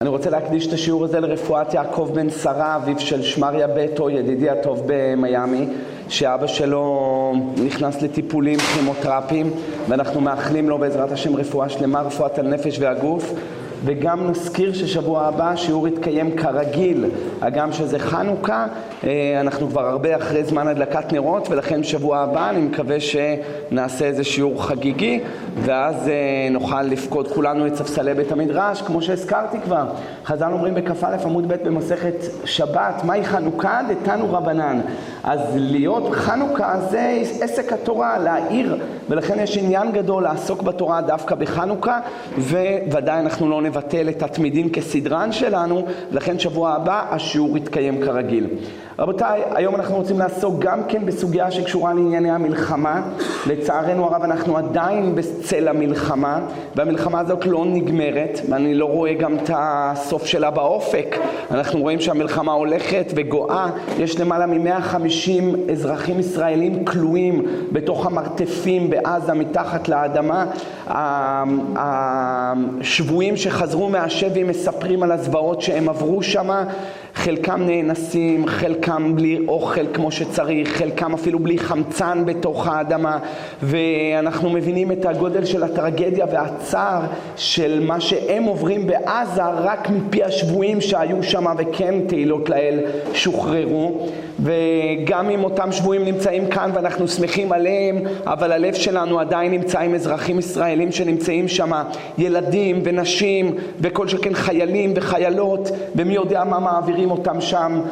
אני רוצה להקדיש את השיעור הזה לרפואת יעקב בן שרה, אביו של שמריה בטו, ידידי הטוב במיימי, שאבא שלו נכנס לטיפולים כימותרפיים, ואנחנו מאחלים לו בעזרת השם רפואה שלמה, רפואת הנפש והגוף. וגם נזכיר ששבוע הבא השיעור יתקיים כרגיל, הגם שזה חנוכה, אנחנו כבר הרבה אחרי זמן הדלקת נרות, ולכן שבוע הבא אני מקווה שנעשה איזה שיעור חגיגי, ואז נוכל לפקוד כולנו את ספסלי בית המדרש, כמו שהזכרתי כבר. חז"ל אומרים בכ"א עמוד ב' במסכת שבת, מהי חנוכה? דתנו רבנן. אז להיות חנוכה זה עסק התורה, להעיר, ולכן יש עניין גדול לעסוק בתורה דווקא בחנוכה, וודאי אנחנו לא נבטל את התמידים כסדרן שלנו, לכן שבוע הבא השיעור יתקיים כרגיל. רבותיי, היום אנחנו רוצים לעסוק גם כן בסוגיה שקשורה לענייני המלחמה. לצערנו הרב אנחנו עדיין בצל המלחמה, והמלחמה הזאת לא נגמרת, ואני לא רואה גם את הסוף שלה באופק. אנחנו רואים שהמלחמה הולכת וגואה, יש למעלה מ-150 אזרחים ישראלים כלואים בתוך המרתפים בעזה מתחת לאדמה. השבויים שחזרו מהשבי מספרים על הזוועות שהם עברו שם, חלקם נאנסים, חלקם בלי אוכל כמו שצריך, חלקם אפילו בלי חמצן בתוך האדמה, ואנחנו מבינים את הגודל של הטרגדיה והצער של מה שהם עוברים בעזה רק מפי השבויים שהיו שם, וכן תהילות לאל שוחררו. וגם אם אותם שבויים נמצאים כאן ואנחנו שמחים עליהם, אבל הלב שלנו עדיין נמצא עם אזרחים ישראלים שנמצאים שם, ילדים ונשים וכל שכן חיילים וחיילות, ומי יודע מה מעבירים אותם שם,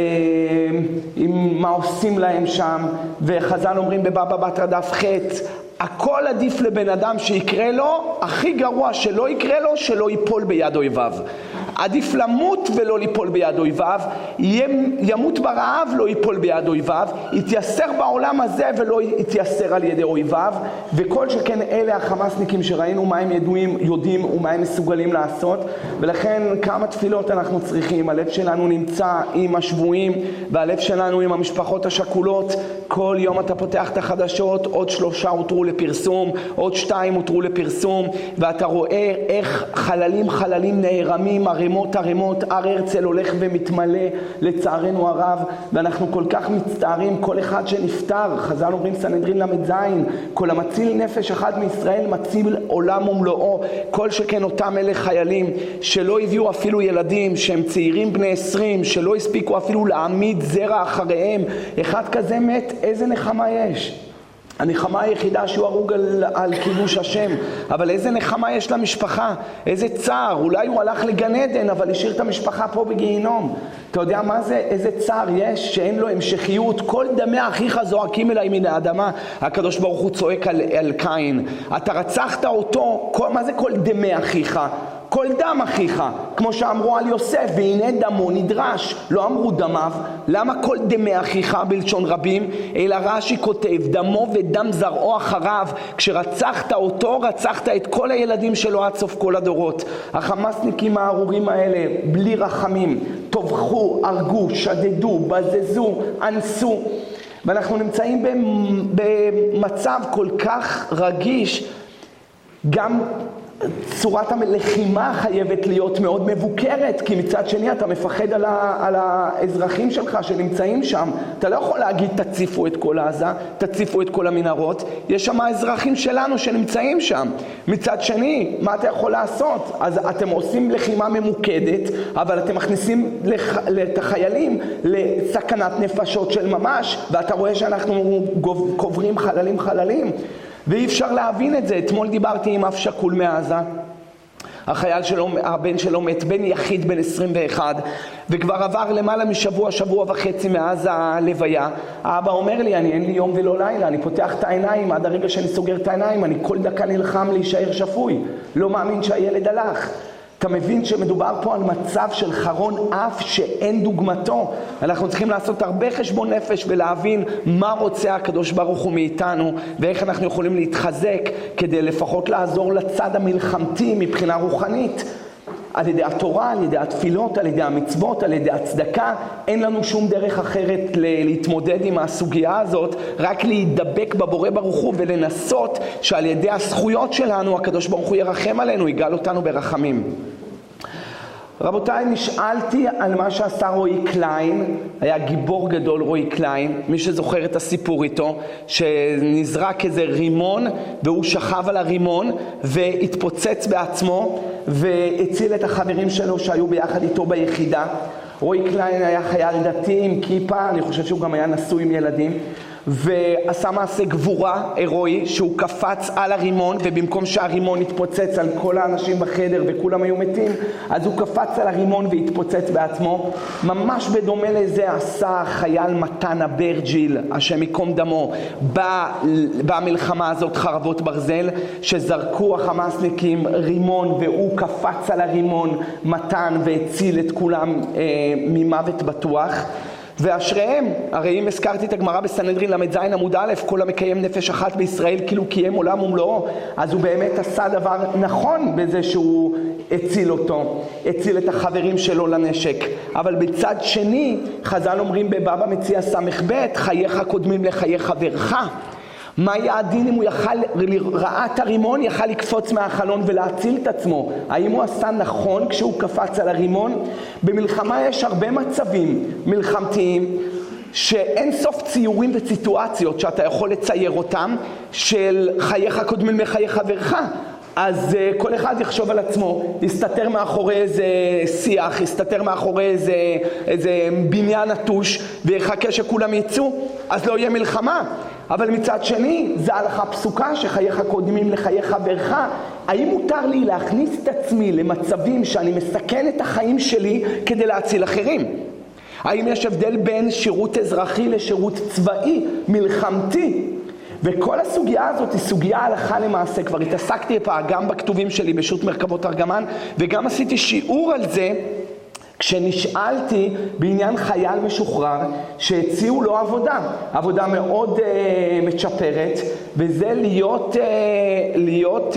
מה עושים להם שם. וחז"ל אומרים בבבא בתרא דף ח', הכל עדיף לבן אדם שיקרה לו, הכי גרוע שלא יקרה לו, שלא ייפול ביד אויביו. עדיף למות ולא ליפול ביד אויביו, ימות ברעב לא ייפול ביד אויביו, יתייסר בעולם הזה ולא יתייסר על ידי אויביו. וכל שכן אלה החמאסניקים שראינו מה הם יודעים ומה הם מסוגלים לעשות. ולכן כמה תפילות אנחנו צריכים. הלב שלנו נמצא עם השבויים, והלב שלנו עם המשפחות השכולות. כל יום אתה פותח את החדשות, עוד 3 הותרו לפרסום, עוד 2 הותרו לפרסום, ואתה רואה איך חללים נערמים, ערימות, הר הרצל הולך ומתמלא לצערנו הרב, ואנחנו כל כך מצטערים. כל אחד שנפטר, חז"ל אומרים סנהדרין ל"ז, כל המציל נפש אחת מישראל מציל עולם ומלואו. כל שכן אותם אלה חיילים שלא הביאו אפילו ילדים, שהם צעירים בני 20, שלא הספיקו אפילו להעמיד זרע אחריהם. אחד כזה מת, איזה נחמה יש? הנחמה היחידה שהוא הרוג על קידוש השם, אבל איזה נחמה יש למשפחה, איזה צער. אולי הוא הלך לגן עדן אבל השאיר את המשפחה פה בגיהינום. אתה יודע מה זה? איזה צער יש שאין לו המשכיות. כל דמי אחיך זועקים אליי מן האדמה. הקדוש ברוך הוא צועק על קין, אתה רצחת אותו. מה זה כל דמי אחיך? כל דם אחיך, כמו שאמרו על יוסף, והנה דמו נדרש. לא אמרו דמיו. למה כל דמי אחיך בלשון רבים? אלא רש"י כותב, דמו ודם זרעו אחריו. כשרצחת אותו, רצחת את כל הילדים שלו עד סוף כל הדורות. החמאסניקים הארורים האלה, בלי רחמים, טובחו, הרגו, שדדו, בזזו, אנסו. ואנחנו נמצאים במצב כל כך רגיש. גם צורת הלחימה חייבת להיות מאוד מבוקרת, כי מצד שני אתה מפחד על האזרחים שלך שנמצאים שם. אתה לא יכול להגיד תציפו את כל עזה, תציפו את כל המנהרות. יש שם אזרחים שלנו שנמצאים שם. מצד שני, מה אתה יכול לעשות? אז אתם עושים לחימה ממוקדת, אבל אתם מכניסים את החיילים לסכנת נפשות של ממש, ואתה רואה שאנחנו קוברים חללים. ואי אפשר להבין את זה. אתמול דיברתי עם אב שכול מעזה, החייל שלו, הבן שלו מת, בן יחיד בן 21, וכבר עבר למעלה משבוע, שבוע וחצי מאז הלוויה. האבא אומר לי, אין לי יום ולא לילה, אני פותח את העיניים, עד הרגע שאני סוגר את העיניים, אני כל דקה נלחם להישאר שפוי, לא מאמין שהילד הלך. אתה מבין שמדובר פה על מצב של חרון אף שאין דוגמתו. אנחנו צריכים לעשות הרבה חשבון נפש ולהבין מה רוצה הקדוש ברוך הוא מאיתנו, ואיך אנחנו יכולים להתחזק כדי לפחות לעזור לצד המלחמתי מבחינה רוחנית. על ידי התורה, על ידי התפילות, על ידי המצוות, על ידי הצדקה. אין לנו שום דרך אחרת להתמודד עם הסוגיה הזאת, רק להידבק בבורא ברוך הוא ולנסות שעל ידי הזכויות שלנו הקדוש ברוך הוא ירחם עלינו, יגאל אותנו ברחמים. רבותיי, נשאלתי על מה שעשה רועי קליין, היה גיבור גדול רועי קליין, מי שזוכר את הסיפור איתו, שנזרק איזה רימון והוא שכב על הרימון והתפוצץ בעצמו והציל את החברים שלו שהיו ביחד איתו ביחידה. רועי קליין היה חייל דתי עם כיפה, אני חושב שהוא גם היה נשוי עם ילדים, ועשה מעשה גבורה הירואי שהוא קפץ על הרימון, ובמקום שהרימון התפוצץ על כל האנשים בחדר וכולם היו מתים, אז הוא קפץ על הרימון והתפוצץ בעצמו. ממש בדומה לזה עשה חייל מתן אברג'יל, השם ייקום דמו, במלחמה הזאת חרבות ברזל, שזרקו החמאסניקים רימון והוא קפץ על הרימון מתן והציל את כולם ממוות בטוח. ואשריהם, הרי אם הזכרתי את הגמרא בסנהדרין למד זין עמוד א', כל המקיים נפש אחת בישראל כאילו קיים עולם ומלואו, אז הוא באמת עשה דבר נכון בזה שהוא הציל אותו, הציל את החברים שלו לנשק. אבל בצד שני, חז"ל אומרים בבבא מציעא ס"ב, חייך קודמים לחיי חברך. מה היה הדין אם הוא ראה את הרימון, יכל לקפוץ מהחלון ולהציל את עצמו? האם הוא עשה נכון כשהוא קפץ על הרימון? במלחמה יש הרבה מצבים מלחמתיים שאין סוף ציורים וסיטואציות שאתה יכול לצייר אותם של חייך קודמים לחיי חברך. אז כל אחד יחשוב על עצמו, יסתתר מאחורי איזה שיח, יסתתר מאחורי איזה בניין נטוש ויחכה שכולם יצאו, אז לא יהיה מלחמה. אבל מצד שני, זה הלכה פסוקה שחייך קודמים לחיי חברך. האם מותר לי להכניס את עצמי למצבים שאני מסכן את החיים שלי כדי להציל אחרים? האם יש הבדל בין שירות אזרחי לשירות צבאי, מלחמתי? וכל הסוגיה הזאת היא סוגיה הלכה למעשה. כבר התעסקתי פעם גם בכתובים שלי בשו"ת מרכבות תרגמן, וגם עשיתי שיעור על זה כשנשאלתי בעניין חייל משוחרר שהציעו לו עבודה מאוד מצ'פרת, וזה להיות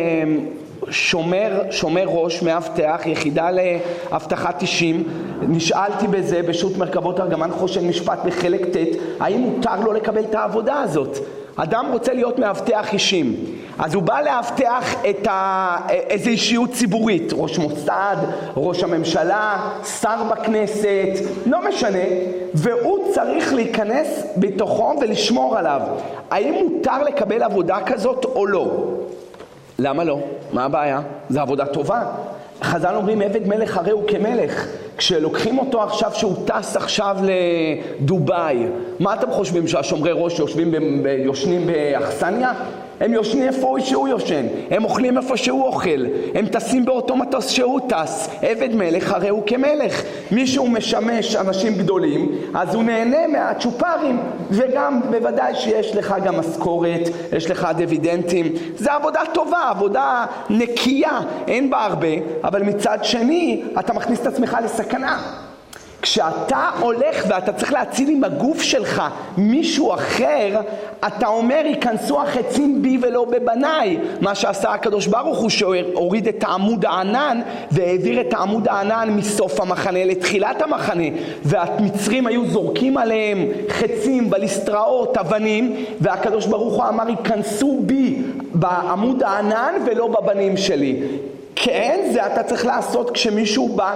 שומר ראש, מאבטח, יחידה לאבטחת 90. נשאלתי בזה בשו"ת מרכבות תרגמן חושן משפט בחלק ט', האם מותר לו לקבל את העבודה הזאת? אדם רוצה להיות מאבטח אישים, אז הוא בא לאבטח איזו אישיות ציבורית, ראש מוסד, ראש הממשלה, שר בכנסת, לא משנה, והוא צריך להיכנס בתוכו ולשמור עליו. האם מותר לקבל עבודה כזאת או לא? למה לא? מה הבעיה? זו עבודה טובה. חז"ל אומרים עבד מלך הרי הוא כמלך. כשלוקחים אותו עכשיו שהוא טס עכשיו לדובאי, מה אתם חושבים שהשומרי ראש יושנים באכסניה? הם יושנים איפה שהוא יושן, הם אוכלים איפה שהוא אוכל, הם טסים באותו מטוס שהוא טס. עבד מלך הרי הוא כמלך. מישהו משמש אנשים גדולים, אז הוא נהנה מהצ'ופרים, וגם בוודאי שיש לך גם משכורת, יש לך דיבידנדים. זה עבודה טובה, עבודה נקייה, אין בה הרבה, אבל מצד שני אתה מכניס את עצמך לסכנה. כשאתה הולך ואתה צריך להציל עם הגוף שלך מישהו אחר, אתה אומר ייכנסו החצים בי ולא בבניי. מה שעשה הקדוש ברוך הוא שהוריד את העמוד הענן והעביר את העמוד הענן מסוף המחנה לתחילת המחנה, והמצרים היו זורקים עליהם חצים, בליסטראות, אבנים, והקדוש ברוך הוא אמר ייכנסו בי בעמוד הענן ולא בבנים שלי. כן, זה אתה צריך לעשות כשמישהו בא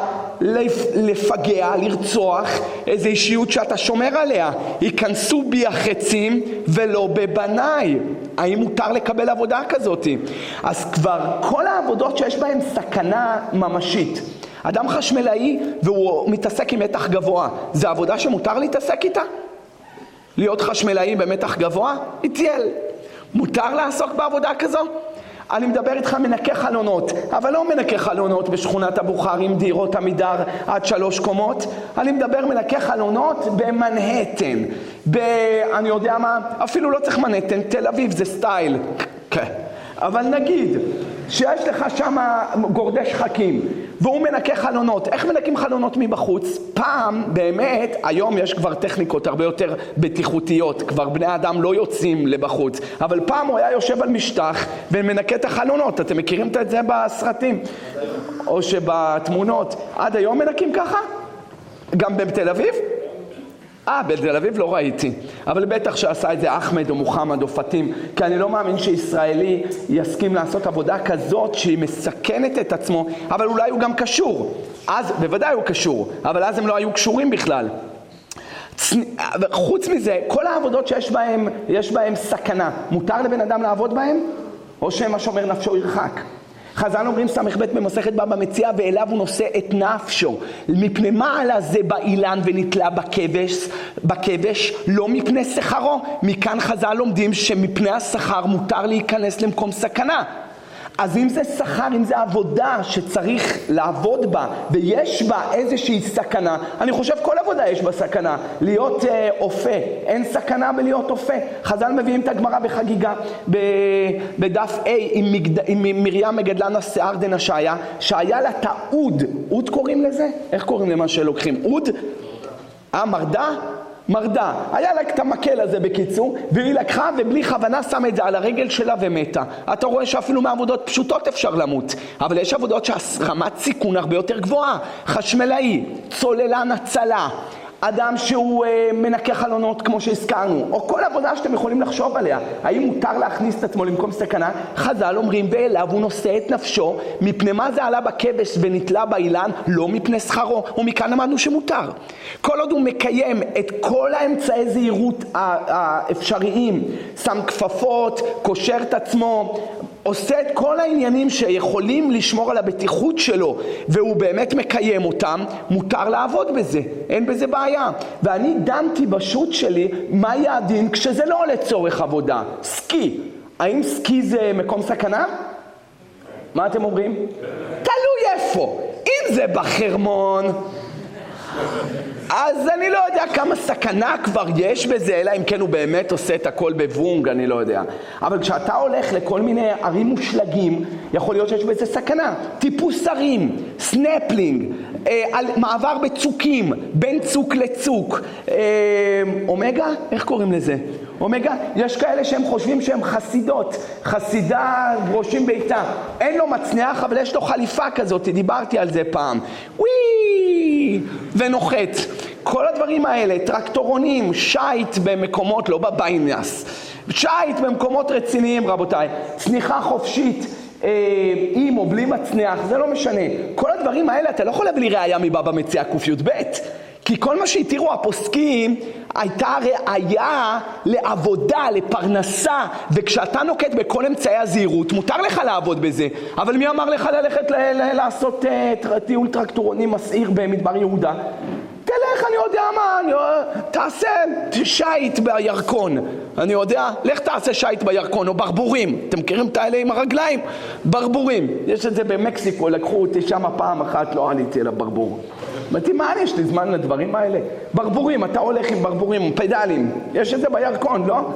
לפגע, לרצוח איזו אישיות שאתה שומר עליה. ייכנסו בי החצים ולא בבניי. האם מותר לקבל עבודה כזאת? אז כבר כל העבודות שיש בהן סכנה ממשית. אדם חשמלאי והוא מתעסק עם מתח גבוה, זה עבודה שמותר להתעסק איתה? להיות חשמלאי במתח גבוה? איתיאל. מותר לעסוק בעבודה כזו? אני מדבר איתך מנקה חלונות, אבל לא מנקה חלונות בשכונת הבוכרים, דירות עמידר עד 3 קומות. אני מדבר מנקה חלונות במנהטן, אני יודע מה, אפילו לא צריך מנהטן, תל אביב זה סטייל. כן. אבל נגיד שיש לך שם גורדי שחקים והוא מנקה חלונות. איך מנקים חלונות מבחוץ? פעם באמת, היום יש כבר טכניקות הרבה יותר בטיחותיות, כבר בני אדם לא יוצאים לבחוץ, אבל פעם הוא היה יושב על משטח ומנקה את החלונות. אתם מכירים את זה בסרטים או שבתמונות? עד היום מנקים ככה? גם בתל אביב? בתל אביב לא ראיתי, אבל בטח שעשה את זה אחמד או מוחמד או פתים, כי אני לא מאמין שישראלי יסכים לעשות עבודה כזאת שהיא מסכנת את עצמו, אבל אולי הוא גם קשור. אז בוודאי הוא קשור, אבל אז הם לא היו קשורים בכלל. חוץ מזה, כל העבודות שיש בהם סכנה, מותר לבן אדם לעבוד בהם? או שמה שאומר נפשו ירחק? חז"ל אומרים סמך ב' במסכת בבא מציעא, ואליו הוא נושא את נפשו. מפני מה עלה זה באילן ונתלה בכבש, לא מפני שכרו. מכאן חז"ל לומדים שמפני השכר מותר להיכנס למקום סכנה. אז אם זה שכר, אם זה עבודה שצריך לעבוד בה ויש בה איזושהי סכנה, אני חושב כל עבודה יש בה סכנה. להיות אופה, אין סכנה בלהיות אופה. חז"ל מביאים את הגמרא בחגיגה בדף A עם מרים מגדלן השיער דנשיה, שהיה לה את האוד. אוד קוראים לזה? איך קוראים למה שלוקחים? אוד? מרדה. היה לה את המקל הזה בקיצור, והיא לקחה ובלי כוונה שמה את זה על הרגל שלה ומתה. אתה רואה שאפילו מעבודות פשוטות אפשר למות, אבל יש עבודות שהרמת סיכון הרבה יותר גבוהה. חשמלאי, צוללן הצלה, אדם שהוא מנקה חלונות כמו שהזכרנו, או כל עבודה שאתם יכולים לחשוב עליה. האם מותר להכניס את עצמו למקום סכנה? חז"ל אומרים ואליו הוא נושא את נפשו. מפני מה זה עלה בכבש ונתלה באילן? לא מפני שכרו. ומכאן למדנו שמותר. כל עוד הוא מקיים את כל האמצעי זהירות האפשריים, שם כפפות, קושר את עצמו, עושה את כל העניינים שיכולים לשמור על הבטיחות שלו, והוא באמת מקיים אותם, מותר לעבוד בזה, אין בזה בעיה. ואני דנתי בשו"ת שלי מה יעדין כשזה לא לצורך עבודה. סקי, האם סקי זה מקום סכנה? מה אתם אומרים? תלוי איפה. אם זה בחרמון, אז אני לא יודע כמה סכנה כבר יש בזה, אלא אם כן הוא באמת עושה את הכל בוונג, אני לא יודע. אבל כשאתה הולך לכל מיני ערים מושלגים, יכול להיות שיש בזה סכנה. טיפוס ערים, סנפלינג, מעבר בצוקים, בין צוק לצוק, אומגה? איך קוראים לזה? אומגה? יש כאלה שהם חושבים שהם חסידות, חסידה ראשים ביתה. אין לו מצנח, אבל יש לו חליפה כזאת, דיברתי על זה פעם. וואי! ונוחת. כל הדברים האלה, טרקטורונים, שייט במקומות, לא בביינס, שייט במקומות רציניים רבותיי, צניחה חופשית, עם או בלי מצנח, זה לא משנה. כל הדברים האלה אתה לא יכול להביא לי ראיה מבבא מציעא ק"ב, כי כל מה שהתירו הפוסקים הייתה ראיה לעבודה, לפרנסה, וכשאתה נוקט בכל אמצעי הזהירות, מותר לך לעבוד בזה. אבל מי אמר לך ללכת לעשות טיול טרקטורונים מסעיר במדבר יהודה? תלך, אני יודע מה, תעשה שייט בירקון, אני יודע, לך תעשה שייט בירקון, או ברבורים, אתם מכירים את האלה עם הרגליים? ברבורים, יש את זה במקסיקו, לקחו אותי שם פעם אחת, לא עליתי אל הברבור. אמרתי, מה יש לי זמן לדברים האלה? ברבורים, אתה הולך עם ברבורים, פדלים, יש את זה בירקון, לא?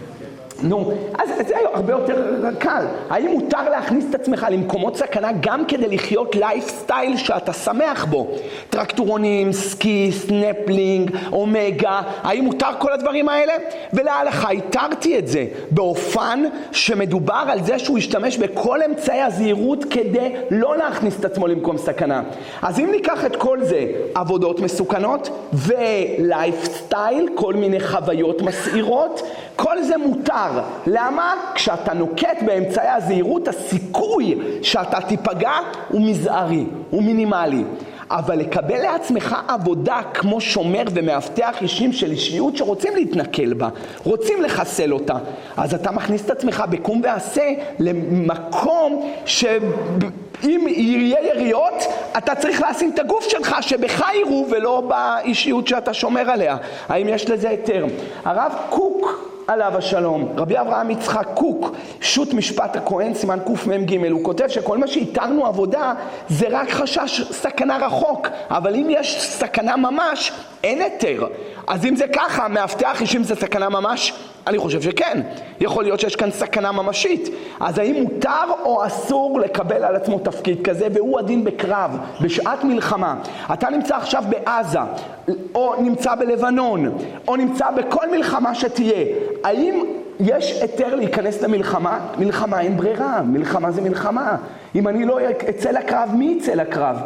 נו, אז זה הרבה יותר קל. האם מותר להכניס את עצמך למקומות סכנה גם כדי לחיות לייפסטייל שאתה שמח בו? טרקטורונים, סקי, סנפלינג, אומגה, האם מותר כל הדברים האלה? ולהלכה התרתי את זה באופן שמדובר על זה שהוא ישתמש בכל אמצעי הזהירות כדי לא להכניס את עצמו למקום סכנה. אז אם ניקח את כל זה, עבודות מסוכנות ולייפסטייל, כל מיני חוויות מסעירות, כל זה מותר. למה? כשאתה נוקט באמצעי הזהירות, הסיכוי שאתה תיפגע הוא מזערי, הוא מינימלי. אבל לקבל לעצמך עבודה כמו שומר ומאבטח אישים של אישיות שרוצים להתנקל בה, רוצים לחסל אותה, אז אתה מכניס את עצמך בקום ועשה למקום שאם יהיה יריות, אתה צריך לשים את הגוף שלך שבך יראו ולא באישיות שאתה שומר עליה. האם יש לזה היתר? הרב קוק עליו השלום, רבי אברהם יצחק קוק, שו"ת משפט הכהן, סימן קמ"ג, הוא כותב שכל מה שהתרנו עבודה זה רק חשש סכנה רחוק, אבל אם יש סכנה ממש, אין היתר. אז אם זה ככה, מאבטח אישים זה סכנה ממש? אני חושב שכן. יכול להיות שיש כאן סכנה ממשית. אז האם מותר או אסור לקבל על עצמו תפקיד כזה, והוא הדין בקרב, בשעת מלחמה. אתה נמצא עכשיו בעזה, או נמצא בלבנון, או נמצא בכל מלחמה שתהיה. האם יש היתר להיכנס למלחמה? מלחמה אין ברירה, מלחמה זה מלחמה. אם אני לא אצא לקרב, מי יצא לקרב?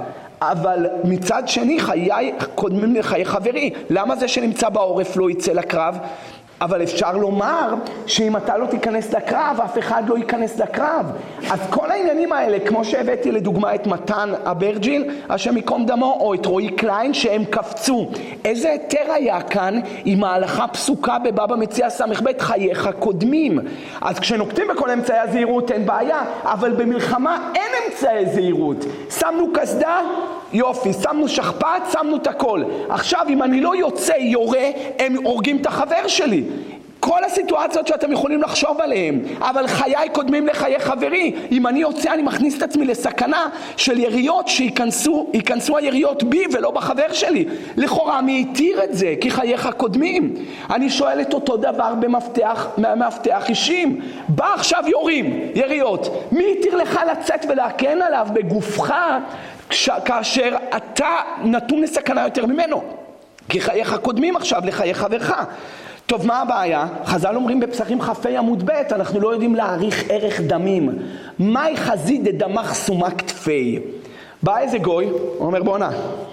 אבל מצד שני חיי קודמים לחיי חברי. למה זה שנמצא בעורף לא יצא לקרב? אבל אפשר לומר שאם אתה לא תיכנס לקרב, אף אחד לא ייכנס לקרב. אז כל העניינים האלה, כמו שהבאתי לדוגמה את מתן אברג'יל, השם יקום דמו, או את רועי קליין, שהם קפצו. איזה היתר היה כאן עם ההלכה פסוקה בבבא מציעא ס"ב, חייך קודמים. אז כשנוקטים בכל אמצעי הזהירות אין בעיה, אבל במלחמה אין אמצעי זהירות. שמנו קסדה, יופי, שמנו שכפ"ץ, שמנו את הכל. עכשיו אם אני לא יוצא יורה, הם הורגים את החבר שלי. כל הסיטואציות שאתם יכולים לחשוב עליהן, אבל חיי קודמים לחיי חברי. אם אני יוצא, אני מכניס את עצמי לסכנה של יריות שייכנסו היריות בי ולא בחבר שלי. לכאורה מי התיר את זה? כי חייך קודמים. אני שואל את אותו דבר במפתח אישים. בא עכשיו יורים, יריות. מי התיר לך לצאת ולהקן עליו בגופך כאשר אתה נתון לסכנה יותר ממנו? כי חייך קודמים עכשיו לחיי חברך. טוב, מה הבעיה? חז"ל אומרים בפסחים כ"ה עמוד ב', אנחנו לא יודעים להעריך ערך דמים. מהי חזית דדמך סומה כתפי? בא איזה גוי, הוא אומר בונה,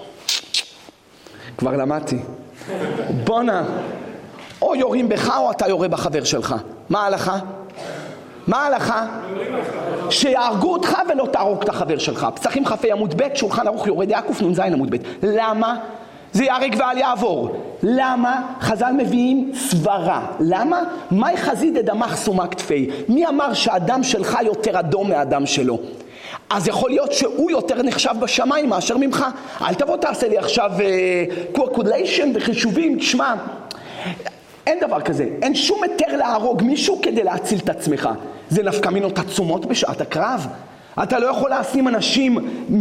כבר למדתי, בונה, או יורים בך או אתה יורה בחבר שלך. מה ההלכה? מה ההלכה? שיהרגו אותך ולא תהרוג את החבר שלך. פסחים כ"ה עמוד ב', שולחן ערוך יורה דעה קנ"ז עמוד ב'. למה? זה יהרג ואל יעבור. למה? חז"ל מביאים סברה. למה? מהי חזית דדמך סומה כתפי? מי אמר שהדם שלך יותר אדום מהדם שלו? אז יכול להיות שהוא יותר נחשב בשמיים מאשר ממך. אל תבוא תעשה לי עכשיו קולקוליישן וחישובים. תשמע, אין דבר כזה. אין שום היתר להרוג מישהו כדי להציל את עצמך. זה נפקא מינות עצומות בשעת הקרב. אתה לא יכול לשים אנשים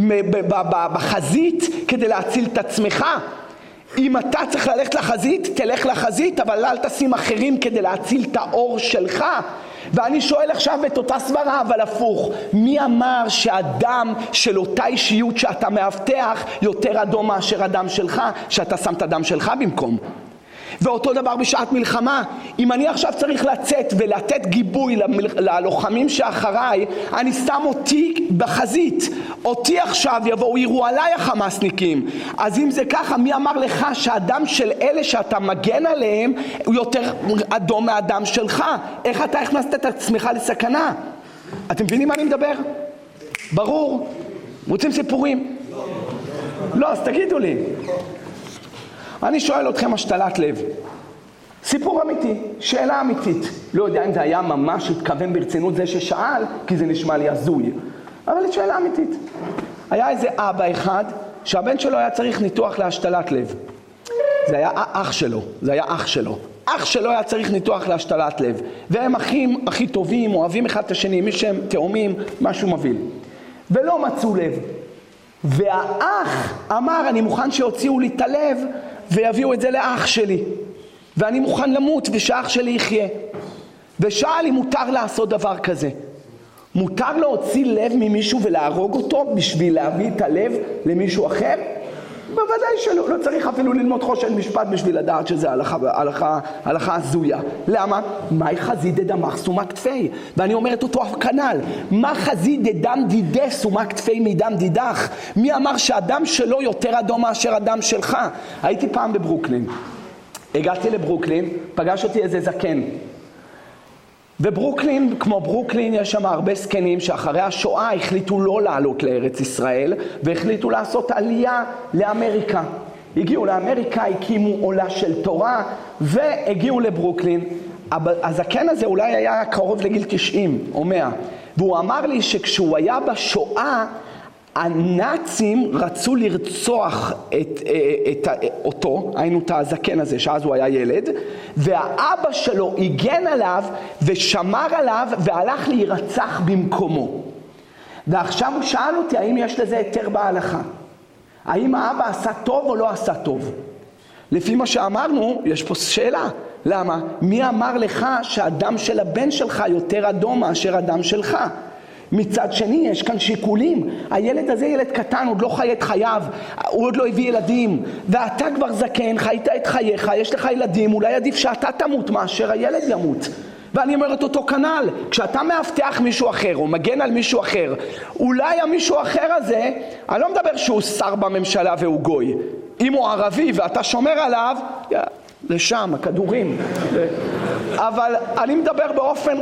בחזית כדי להציל את עצמך. אם אתה צריך ללכת לחזית, תלך לחזית, אבל אל תשים אחרים כדי להציל את האור שלך. ואני שואל עכשיו את אותה סברה, אבל הפוך. מי אמר שהדם של אותה אישיות שאתה מאבטח יותר אדום מאשר הדם שלך, שאתה שם את הדם שלך במקום? ואותו דבר בשעת מלחמה. אם אני עכשיו צריך לצאת ולתת גיבוי ללוחמים שאחריי, אני שם אותי בחזית. אותי עכשיו יבואו יראו עליי החמאסניקים. אז אם זה ככה, מי אמר לך שהדם של אלה שאתה מגן עליהם הוא יותר אדום מהדם שלך? איך אתה הכנסת את עצמך לסכנה? אתם מבינים מה אני מדבר? ברור? רוצים סיפורים? לא, אז תגידו לי. אני שואל אתכם השתלת לב. סיפור אמיתי, שאלה אמיתית. לא יודע אם זה היה ממש התכוון ברצינות זה ששאל, כי זה נשמע לי הזוי. אבל זו שאלה אמיתית. היה איזה אבא אחד שהבן שלו היה צריך ניתוח להשתלת לב. זה היה אח שלו. אח שלו היה צריך ניתוח להשתלת לב. והם אחים הכי טובים, אוהבים אחד את השני, מי שהם תאומים, משהו מוביל. ולא מצאו לב. והאח אמר, אני מוכן שיוציאו לי את הלב ויביאו את זה לאח שלי. ואני מוכן למות ושאח שלי יחיה. ושאל אם מותר לעשות דבר כזה. מותר להוציא לב ממישהו ולהרוג אותו בשביל להביא את הלב למישהו אחר? בוודאי שלא. לא צריך אפילו ללמוד חושן משפט בשביל לדעת שזה הלכה הזויה. למה? מהי חזית דדמך סומה כתפי? ואני אומרת אותו כנ"ל. מה חזית דדם דידה סומה כתפי מדם דידך? מי אמר שהדם שלו יותר אדום מאשר הדם שלך? הייתי פעם בברוקלין. הגעתי לברוקלין, פגש אותי איזה זקן. וברוקלין, כמו ברוקלין, יש שם הרבה זקנים שאחרי השואה החליטו לא לעלות לארץ ישראל, והחליטו לעשות עלייה לאמריקה. הגיעו לאמריקה, הקימו עולה של תורה, והגיעו לברוקלין. הזקן הזה אולי היה קרוב לגיל 90 או 100, והוא אמר לי שכשהוא היה בשואה, הנאצים רצו לרצוח אותו, היינו את הזקן הזה, שאז הוא היה ילד, והאבא שלו הגן עליו ושמר עליו והלך להירצח במקומו. ועכשיו הוא שאל אותי האם יש לזה היתר בהלכה. האם האבא עשה טוב או לא עשה טוב? לפי מה שאמרנו, יש פה שאלה. למה? מי אמר לך שהדם של הבן שלך יותר אדום מאשר הדם שלך? מצד שני, יש כאן שיקולים. הילד הזה ילד קטן, עוד לא חי את חייו, הוא עוד לא הביא ילדים, ואתה כבר זקן, חיית את חייך, יש לך ילדים, אולי עדיף שאתה תמות מאשר הילד ימות. ואני אומר את אותו כנ"ל, כשאתה מאבטח מישהו אחר או מגן על מישהו אחר, אולי המישהו האחר הזה, אני לא מדבר שהוא שר בממשלה והוא גוי, אם הוא ערבי ואתה שומר עליו, לשם, הכדורים, אבל אני מדבר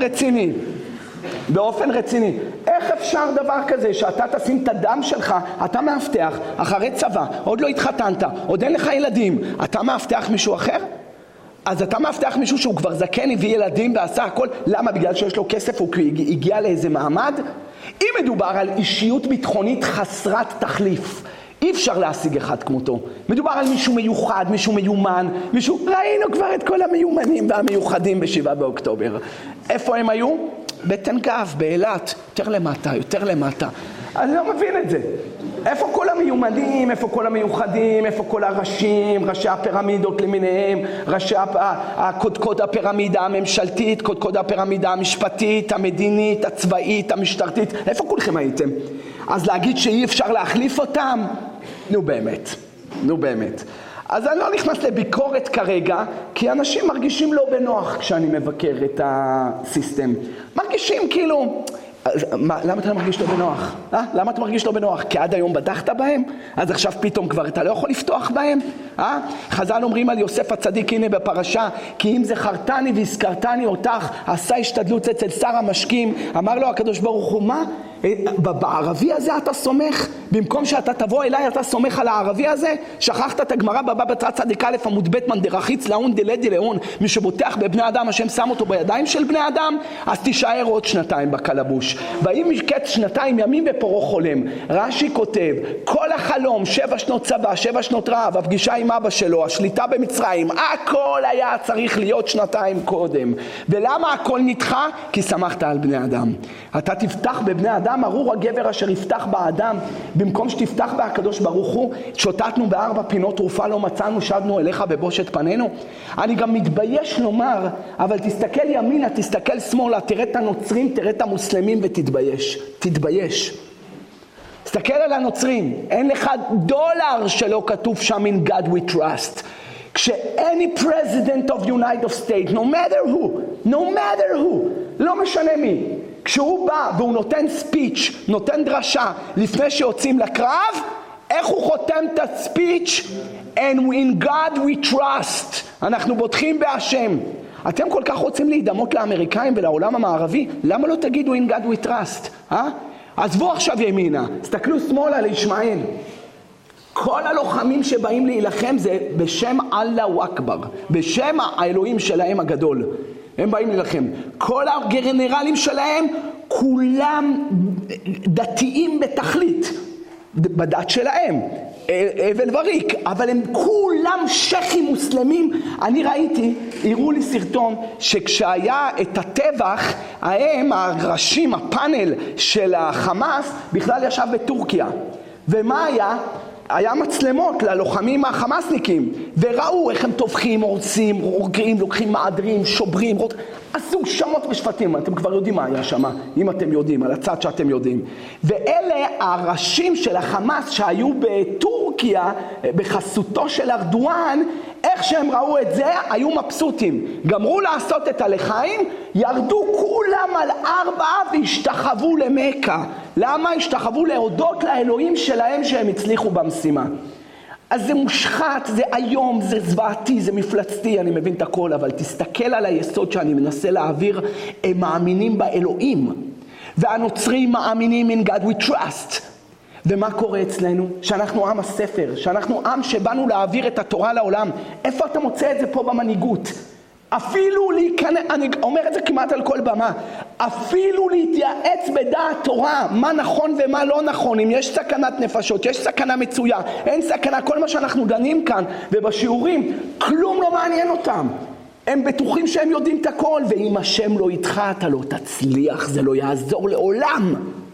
באופן רציני. איך אפשר דבר כזה שאתה תשים את הדם שלך, אתה מאבטח אחרי צבא, עוד לא התחתנת, עוד אין לך ילדים, אתה מאבטח מישהו אחר? אז אתה מאבטח מישהו שהוא כבר זקן, הביא ילדים ועשה הכל, למה? בגלל שיש לו כסף, הוא הגיע לאיזה מעמד? אם מדובר על אישיות ביטחונית חסרת תחליף, אי אפשר להשיג אחד כמותו. מדובר על מישהו מיוחד, מישהו מיומן, ראינו כבר את כל המיומנים והמיוחדים ב7 באוקטובר. איפה הם היו? בטן גב, באילת, יותר למטה. אני לא מבין את זה. איפה כל המיומנים, איפה כל המיוחדים, איפה כל הראשים, ראשי הפירמידות למיניהם, ראשי קודקוד הפירמידה הממשלתית, קודקוד הפירמידה המשפטית, המדינית, הצבאית, המשטרתית, איפה כולכם הייתם? אז להגיד שאי אפשר להחליף אותם? נו באמת. אז אני לא נכנס לביקורת כרגע, כי אנשים מרגישים לא בנוח כשאני מבקר את הסיסטם. מרגישים כאילו, למה אתה לא מרגיש לא בנוח? למה אתה מרגיש לא בנוח? כי עד היום בדחת בהם? אז עכשיו פתאום כבר אתה לא יכול לפתוח בהם? חז"ל אומרים על יוסף הצדיק, הנה בפרשה, כי אם זכרתני והזכרתני אותך, עשה השתדלות אצל שר המשקים, אמר לו הקדוש ברוך הוא, מה? בערבי הזה אתה סומך? במקום שאתה תבוא אליי אתה סומך על הערבי הזה? שכחת את הגמרא בבא בתרא צדיק א' עמוד ב' מן דרחיץ לאון דלדי לאון, מי שבוטח בבני אדם השם שם אותו בידיים של בני אדם, אז תישאר עוד 2 בקלבוש. ואם מקץ 2 ימים בפורו חולם. רש"י כותב, כל החלום, 7 שנות צבא, 7 שנות רעב, הפגישה עם אבא שלו, השליטה במצרים, הכל היה צריך להיות 2 קודם. ולמה הכל נדחה? כי שמחת על בני אדם. אתה תפתח בבני אדם, ארור הגבר אשר יפתח באדם, במקום שתפתח בהקדוש ברוך הוא. שוטטנו ב4 פינות, תרופה לא מצאנו, שבנו אליך בבושת פנינו. אני גם מתבייש לומר, אבל תסתכל ימינה, תסתכל שמאלה, תראה את הנוצרים, תראה את המוסלמים תתבייש. תסתכל על הנוצרים, אין לך $1 שלא כתוב שם in God we trust. any president of the United States, no matter who, לא משנה מי, כשהוא בא והוא נותן ספיץ', נותן דרשה לפני שיוצאים לקרב, איך הוא חותם את הספיץ'? And in God we trust. אנחנו בוטחים בהשם. אתם כל כך רוצים להידמות לאמריקאים ולעולם המערבי, למה לא תגידו in God we trust? עזבו עכשיו ימינה, תסתכלו שמאלה לישמעאל. כל הלוחמים שבאים להילחם זה בשם אללהו אכבר, בשם האלוהים שלהם הגדול. הם באים להילחם. כל הגנרלים שלהם כולם דתיים בתכלית, בדת שלהם. אבל וריק, אבל הם כולם שכים מוסלמים. אני ראיתי, הראו לי סרטון שכשהיה את הטבח, הראשים, הפאנל של החמאס בכלל ישב בטורקיה. ומה היה? היה מצלמות ללוחמים החמאסניקים, וראו איך הם טובחים, הורסים, הורגים, לוקחים מעדרים, שוברים, עשו שמות ושפטים. אתם כבר יודעים מה היה שם, אם אתם יודעים, על הצד שאתם יודעים. ואלה הראשים של החמאס שהיו בטורקיה, בחסותו של ארדואן, איך שהם ראו את זה, היו מבסוטים. גמרו לעשות את הלחיים, ירדו כולם על 4 והשתחוו למכה. למה? השתחוו להודות לאלוהים שלהם שהם הצליחו במשימה. אז זה מושחת, זה היום, זה זוועתי, זה מפלצתי, אני מבין את הכל, אבל תסתכל על היסוד שאני מנסה להעביר, הם מאמינים באלוהים. והנוצרים מאמינים in God we trust. ומה קורה אצלנו? שאנחנו עם הספר, שאנחנו עם שבאנו להעביר את התורה לעולם. איפה אתה מוצא את זה פה במנהיגות? אפילו להיכנס, אני אומר את זה כמעט על כל במה, אפילו להתייעץ בדעת תורה, מה נכון ומה לא נכון, אם יש סכנת נפשות, יש סכנה מצויה, אין סכנה, כל מה שאנחנו דנים כאן ובשיעורים, כלום לא מעניין אותם. הם בטוחים שהם יודעים את הכל, ואם השם לא איתך אתה לא תצליח, זה לא יעזור לעולם.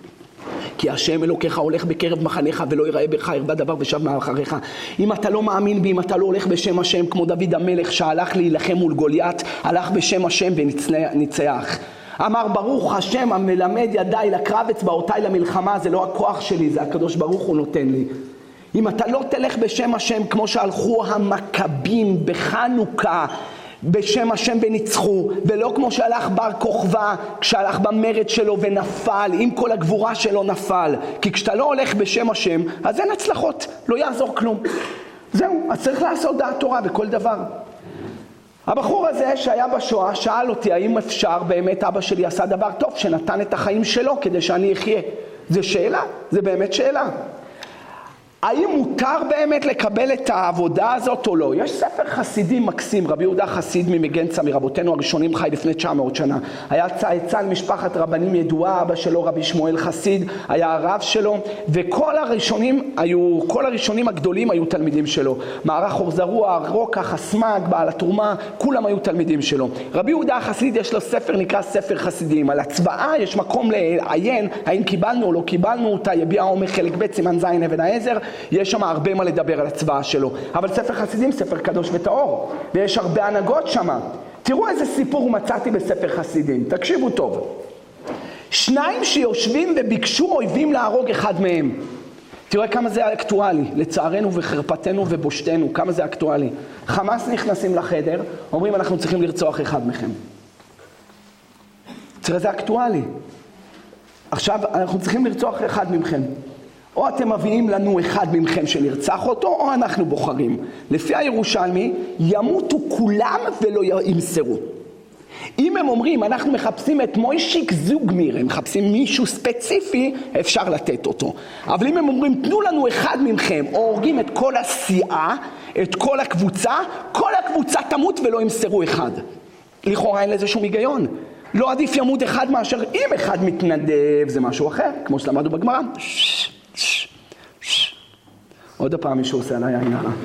כי השם אלוקיך הולך בקרב מחניך ולא יראה בך הרבה דבר ושב מאחריך. אם אתה לא מאמין בי, אם אתה לא הולך בשם השם, כמו דוד המלך שהלך להילחם מול גוליית, הלך בשם השם וניצח. אמר ברוך השם המלמד ידיי לקרב אצבעותיי למלחמה, זה לא הכוח שלי, זה הקדוש ברוך הוא נותן לי. אם אתה לא תלך בשם השם כמו שהלכו המכבים בחנוכה, בשם השם וניצחו, ולא כמו שהלך בר כוכבא, כשהלך במרד שלו ונפל, עם כל הגבורה שלו נפל. כי כשאתה לא הולך בשם השם, אז אין הצלחות, לא יעזור כלום. זהו, אז צריך לעשות דעת תורה בכל דבר. הבחור הזה שהיה בשואה שאל אותי, האם אפשר באמת אבא שלי עשה דבר טוב, שנתן את החיים שלו כדי שאני אחיה? זה שאלה, זה באמת שאלה. האם מותר באמת לקבל את העבודה הזאת או לא? יש ספר חסידים מקסים, רבי יהודה חסיד ממגנצה, מרבותינו הראשונים, חי לפני 900 שנה. היה צאצא משפחת רבנים ידועה, אבא שלו רבי שמואל חסיד, היה הרב שלו, וכל הראשונים הגדולים היו תלמידים שלו. מערך אור זרוע, רוקה, חסמג, בעל התרומה, כולם היו תלמידים שלו. רבי יהודה חסיד יש לו ספר נקרא ספר חסידים. על הצבעה יש מקום לעיין, האם קיבלנו או לא קיבלנו אותה, יביע עומר חלק ב' סימן זין אבן העזר. יש שם הרבה מה לדבר על הצבעה שלו, אבל ספר חסידים ספר קדוש וטהור, ויש הרבה הנהגות שם. תראו איזה סיפור מצאתי בספר חסידים, תקשיבו טוב. 2 שיושבים וביקשו אויבים להרוג אחד מהם. תראה כמה זה אקטואלי, לצערנו וחרפתנו ובושתנו, כמה זה אקטואלי. חמאס נכנסים לחדר, אומרים אנחנו צריכים לרצוח אחד מכם. תראה זה אקטואלי. עכשיו אנחנו צריכים לרצוח אחד מכם. או אתם מביאים לנו אחד מכם שנרצח אותו, או אנחנו בוחרים. לפי הירושלמי, ימותו כולם ולא ימסרו. אם הם אומרים, אנחנו מחפשים את מוישיק זוגמיר, הם מחפשים מישהו ספציפי, אפשר לתת אותו. אבל אם הם אומרים, תנו לנו אחד מכם, או הורגים את כל הסיעה, את כל הקבוצה תמות ולא ימסרו אחד. לכאורה אין לזה שום היגיון. לא עדיף ימות אחד מאשר אם אחד מתנדב, זה משהו אחר, כמו שלמדו בגמרא. עוד הפעם מישהו עושה עליי עין הרע.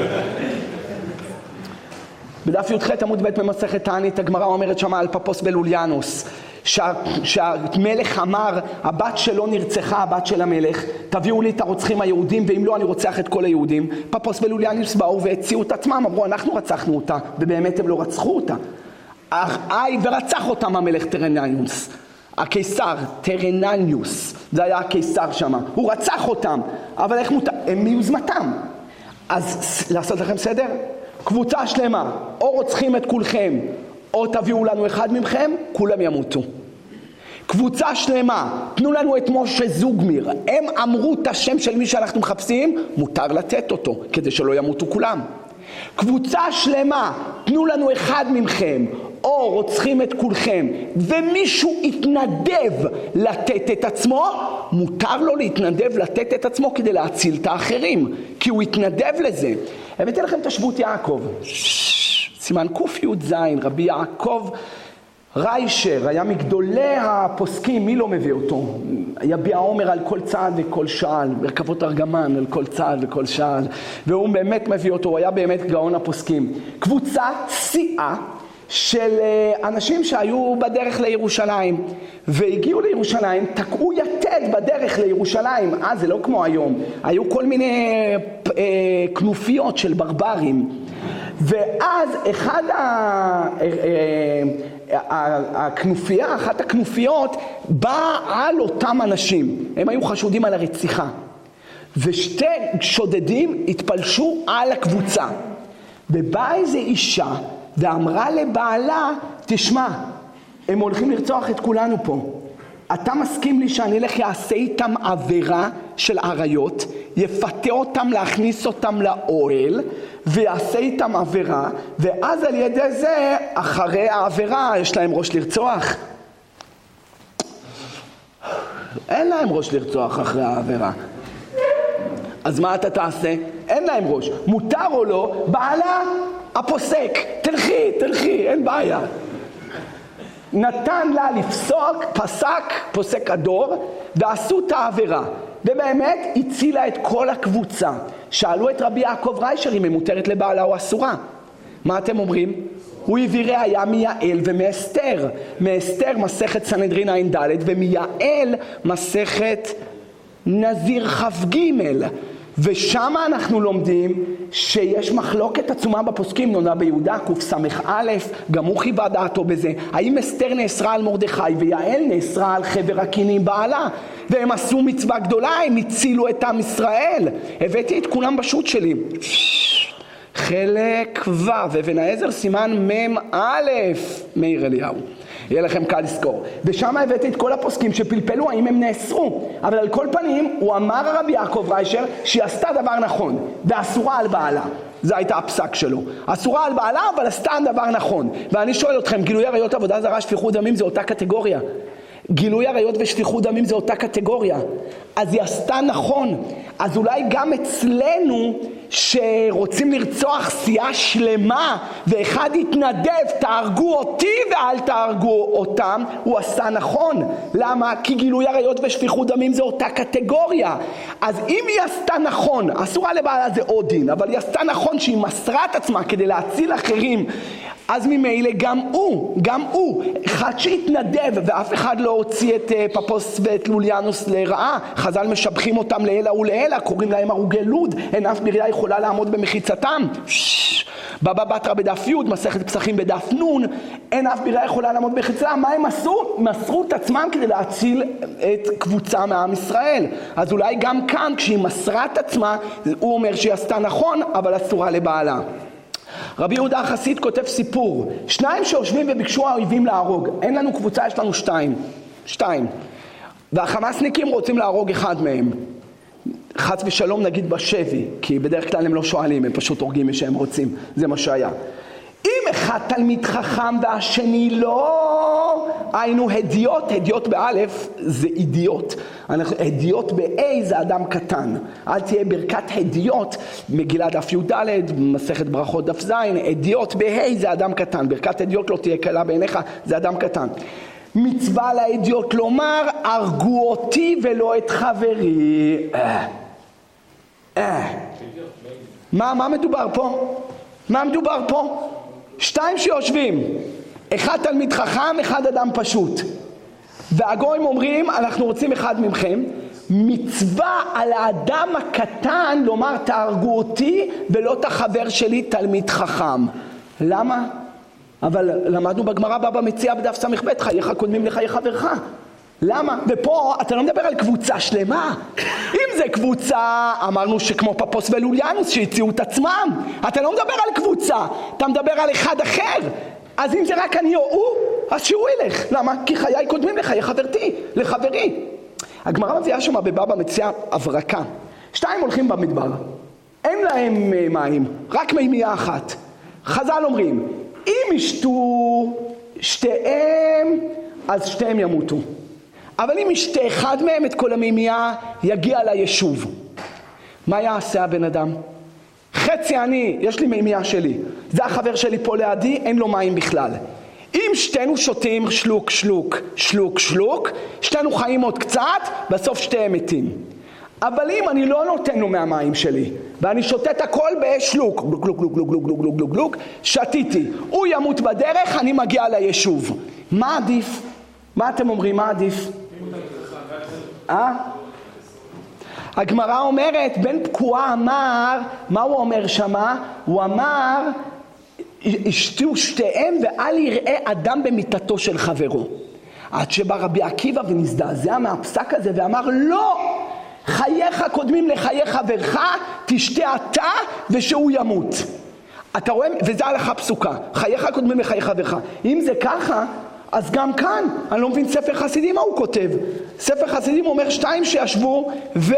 בדף י"ח עמוד ב' במסכת תענית הגמרא אומרת שמה על פפוס בלוליאנוס, שהמלך אמר, הבת שלו נרצחה, הבת של המלך, תביאו לי את הרוצחים היהודים, ואם לא אני רוצח את כל היהודים. פפוס בלוליאנוס באו והציעו את עצמם, אמרו אנחנו רצחנו אותה, ובאמת הם לא רצחו אותה. ורצח אותם המלך טרניוס, הקיסר טרניוס, זה היה הקיסר שם, הוא רצח אותם, אבל איך מותר? הם מיוזמתם. אז לעשות לכם סדר? קבוצה שלמה, או רוצחים את כולכם, או תביאו לנו אחד מכם, כולם ימותו. קבוצה שלמה, תנו לנו את משה זוגמיר, הם אמרו את השם של מי שאנחנו מחפשים, מותר לתת אותו, כדי שלא ימותו כולם. קבוצה שלמה, תנו לנו אחד מכם, או רוצחים את כולכם, ומישהו יתנדב לתת את עצמו, מותר לו להתנדב לתת את עצמו כדי להציל את האחרים, כי הוא יתנדב לזה. הבאתי לכם תשבות יעקב, סימן ק"ז, רבי יעקב ריישר, היה מגדולי הפוסקים, מי לא מביא אותו? יביע עומר על כל צעד וכל שעל, מרכבות ארגמן על כל צעד וכל שעל, והוא באמת מביא אותו, הוא היה באמת גאון הפוסקים. קבוצה, סיעה, של אנשים שהיו בדרך לירושלים, והגיעו לירושלים, תקעו יתד בדרך לירושלים. זה לא כמו היום, היו כל מיני כנופיות של ברברים, ואז אחת הכנופיות באה על אותם אנשים, הם היו חשודים על הרציחה, ושתי שודדים התפלשו על הקבוצה, ובאה איזו אישה ואמרה לבעלה, תשמע, הם הולכים לרצוח את כולנו פה. אתה מסכים לי שאני אלך יעשה איתם עבירה של עריות, יפתה אותם להכניס אותם לאוהל, ויעשה איתם עבירה, ואז על ידי זה, אחרי העבירה, יש להם ראש לרצוח? אין להם ראש לרצוח אחרי העבירה. אז מה אתה תעשה? אין להם ראש. מותר או לא? בעלה הפוסק, תלכי, אין בעיה. נתן לה לפסוק, פוסק הדור, ועשו את העבירה. ובאמת הצילה את כל הקבוצה. שאלו את רבי יעקב ריישר אם היא מותרת לבעלה או אסורה. מה אתם אומרים? הוא הביא ראיה מיעל ומאסתר. מאסתר מסכת סנהדרין ע"ד, ומיעל מסכת נזיר כ"ג. ושם אנחנו לומדים שיש מחלוקת עצומה בפוסקים, נונה ביהודה קס"א, גם הוא חיווה דעתו בזה. האם אסתר נאסרה על מרדכי ויעל נאסרה על חבר הקינים בעלה? והם עשו מצווה גדולה, הם הצילו את עם ישראל. הבאתי את כולם בשו"ת שלי. חלק ו' אבן העזר סימן מ' א' מאיר אליהו. יהיה לכם קל לזכור. ושם הבאתי את כל הפוסקים שפלפלו האם הם נאסרו. אבל על כל פנים הוא אמר הרבי יעקב ריישר שהיא עשתה דבר נכון ואסורה על בעלה. זה הייתה הפסק שלו. אסורה על בעלה אבל עשתה דבר נכון. ואני שואל אתכם, גילוי עריות, עבודה זרה, שפיכות דמים זה אותה קטגוריה. גילוי עריות ושפיכות דמים זה אותה קטגוריה. אז היא עשתה נכון. אז אולי גם אצלנו שרוצים לרצוח סיעה שלמה ואחד יתנדב, תהרגו אותי ואל תהרגו אותם, הוא עשה נכון. למה? כי גילוי עריות ושפיכות דמים זה אותה קטגוריה. אז אם היא עשתה נכון, אסורה לבעלה זה עוד דין, אבל היא עשתה נכון שהיא מסרה את עצמה כדי להציל אחרים, אז ממילא גם הוא, אחד שהתנדב ואף אחד לא הוציא את פפוס ואת לוליאנוס לרעה, חז"ל משבחים אותם לעילה ולעילה, קוראים להם הרוגי לוד, אין אף בריאה יכולה לעמוד במחיצתם. בבא בתרא בדף י', מסכת פסחים בדף נ', אין אף בריאה יכולה לעמוד במחיצתם. מה הם עשו? מסרו את עצמם כדי להציל את קבוצה מעם ישראל. אז אולי גם כאן כשהיא מסרה את עצמה, הוא אומר שהיא עשתה נכון אבל אסורה לבעלה. רבי יהודה החסיד כותב סיפור, 2 שיושבים וביקשו האויבים להרוג, אין לנו קבוצה, יש לנו 2, והחמאסניקים רוצים להרוג אחד מהם, חס ושלום נגיד בשבי, כי בדרך כלל הם לא שואלים, הם פשוט הורגים מי שהם רוצים, זה מה שהיה. אם אחד תלמיד חכם והשני לא, היינו הדיוט באלף זה אידיוט, הדיוט באי זה אדם קטן, אל תהיה ברכת הדיוט, מגילה דף י"ד, מסכת ברכות דף ז', הדיוט בהי זה אדם קטן, ברכת הדיוט לא תהיה קלה בעיניך, זה אדם קטן. מצווה להדיוט לומר, הרגו אותי ולא את חברי. מה מדובר פה? מה מדובר פה? 2 שיושבים, אחד תלמיד חכם, אחד אדם פשוט. והגויים אומרים, אנחנו רוצים אחד מכם, מצווה על האדם הקטן לומר תהרגו אותי ולא את החבר שלי תלמיד חכם. למה? אבל למדנו בגמרא בבא מציעא בדף ס"ב, חייך קודמים לחיי חברך. למה? ופה אתה לא מדבר על קבוצה שלמה. אם זה קבוצה, אמרנו שכמו פפוס ולוליאנוס שהציעו את עצמם. אתה לא מדבר על קבוצה, אתה מדבר על אחד אחר. אז אם זה רק אני או הוא, אז שהוא ילך. למה? כי חיי קודמים לחיי לחברי. הגמרא מביאה שם בבבא מציעא הברקה. 2 הולכים במדבר, אין להם מים, רק מימייה אחת. חז"ל אומרים, אם ישתו שתיהם, אז שתיהם ימותו. אבל אם ישתה אחד מהם את כל המימייה, יגיע ליישוב. מה יעשה הבן אדם? חצי אני, יש לי מימייה שלי. זה החבר שלי פה לידי, אין לו מים בכלל. אם שתינו שותים שלוק, שלוק, שלוק, שלוק, שתינו חיים עוד קצת, בסוף שתיהם מתים. אבל אם אני לא נותן לו מהמים שלי, ואני שותה את הכל בשלוק, גלוק, גלוק, גלוק, גלוק, גלוק, גלוק, גלוק, גלוק, שתיתי. הוא ימות בדרך, אני מגיע ליישוב. מה עדיף? מה אתם אומרים? מה עדיף? הגמרא אומרת, בן פקועה אמר, מה הוא אומר שמה? הוא אמר, ישתו שתיהם ואל יראה אדם במיטתו של חברו. עד שבא רבי עקיבא ונזדעזע מהפסק הזה ואמר, לא! חייך קודמים לחיי חברך, תשתה אתה ושהוא ימות. אתה רואה? וזה הלכה פסוקה. חייך קודמים לחיי חברך. אם זה ככה, אז גם כאן, אני לא מבין ספר חסידים מה הוא כותב. ספר חסידים אומר 2 שישבו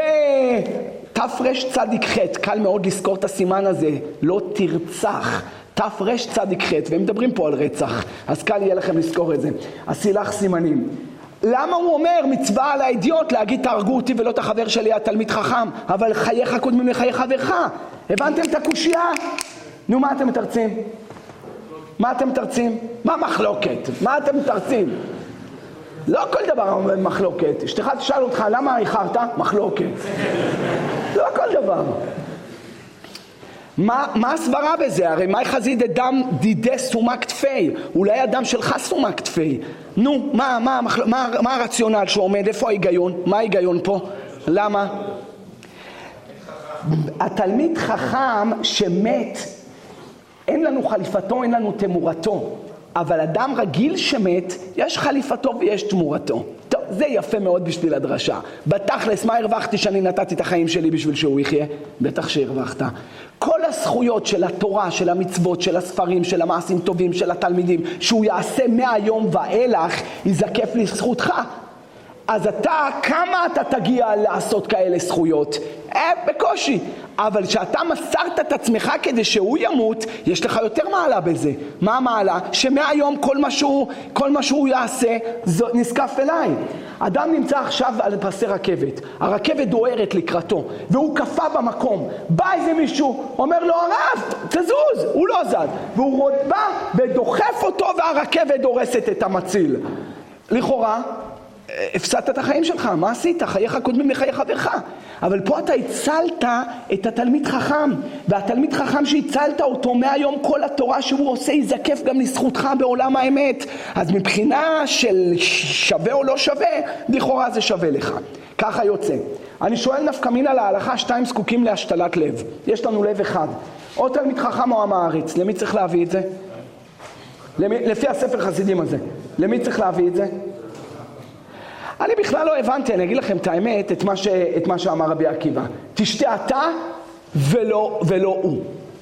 תפרש צדיק ח', קל מאוד לזכור את הסימן הזה, לא תרצח. תפרש צדיק ח', והם מדברים פה על רצח, אז קל יהיה לכם לזכור את זה. הסילח סימנים. למה הוא אומר מצווה על האידיוט להגיד תהרגו אותי ולא את החבר שלי התלמיד חכם, אבל חייך קודמים לחיי חברך? הבנתם את הקושייה? נו, מה אתם מתרצים? מה אתם מתרצים? מה מחלוקת? מה אתם מתרצים? לא כל דבר מחלוקת. אשתך תשאל אותך למה איחרת? מחלוקת. לא כל דבר. מה הסברה בזה? הרי מה חזיד אדם דידי סומה כתפי? אולי אדם שלך סומה כתפי. נו, מה הרציונל שעומד? איפה ההיגיון? מה ההיגיון פה? למה? התלמיד חכם שמת, אין לנו חליפתו, אין לנו תמורתו. אבל אדם רגיל שמת, יש חליפתו ויש תמורתו. טוב, זה יפה מאוד בשביל הדרשה. בתכלס, מה הרווחתי שאני נתתי את החיים שלי בשביל שהוא יחיה? בטח שהרווחת. כל הזכויות של התורה, של המצוות, של הספרים, של המעשים טובים, של התלמידים, שהוא יעשה מהיום ואילך, יזקף לזכותך. אז כמה אתה תגיע לעשות כאלה זכויות? בקושי. אבל כשאתה מסרת את עצמך כדי שהוא ימות, יש לך יותר מעלה בזה. מה המעלה? שמהיום כל מה שהוא יעשה נזקף אליי. אדם נמצא עכשיו על פסי רכבת, הרכבת דוהרת לקראתו, והוא קפה במקום. בא איזה מישהו, אומר לו, הרב, תזוז, הוא לא זז. והוא בא ודוחף אותו, והרכבת דורסת את המציל. לכאורה, הפסדת את החיים שלך, מה עשית? חייך קודמים לחיי חברך. אבל פה אתה הצלת את התלמיד חכם, והתלמיד חכם שהצלת אותו מהיום כל התורה שהוא עושה יזקף גם לזכותך בעולם האמת. אז מבחינה של שווה או לא שווה, לכאורה זה שווה לך. ככה יוצא. אני שואל נפקא מינה להלכה, 2 זקוקים להשתלת לב. יש לנו לב אחד. או תלמיד חכם או עם הארץ. למי צריך להביא את זה? לפי הספר חסידים הזה. למי צריך להביא את זה? אני בכלל לא הבנתי, אני אגיד לכם את האמת, את מה שאמר רבי עקיבא. תשתה אתה ולא הוא.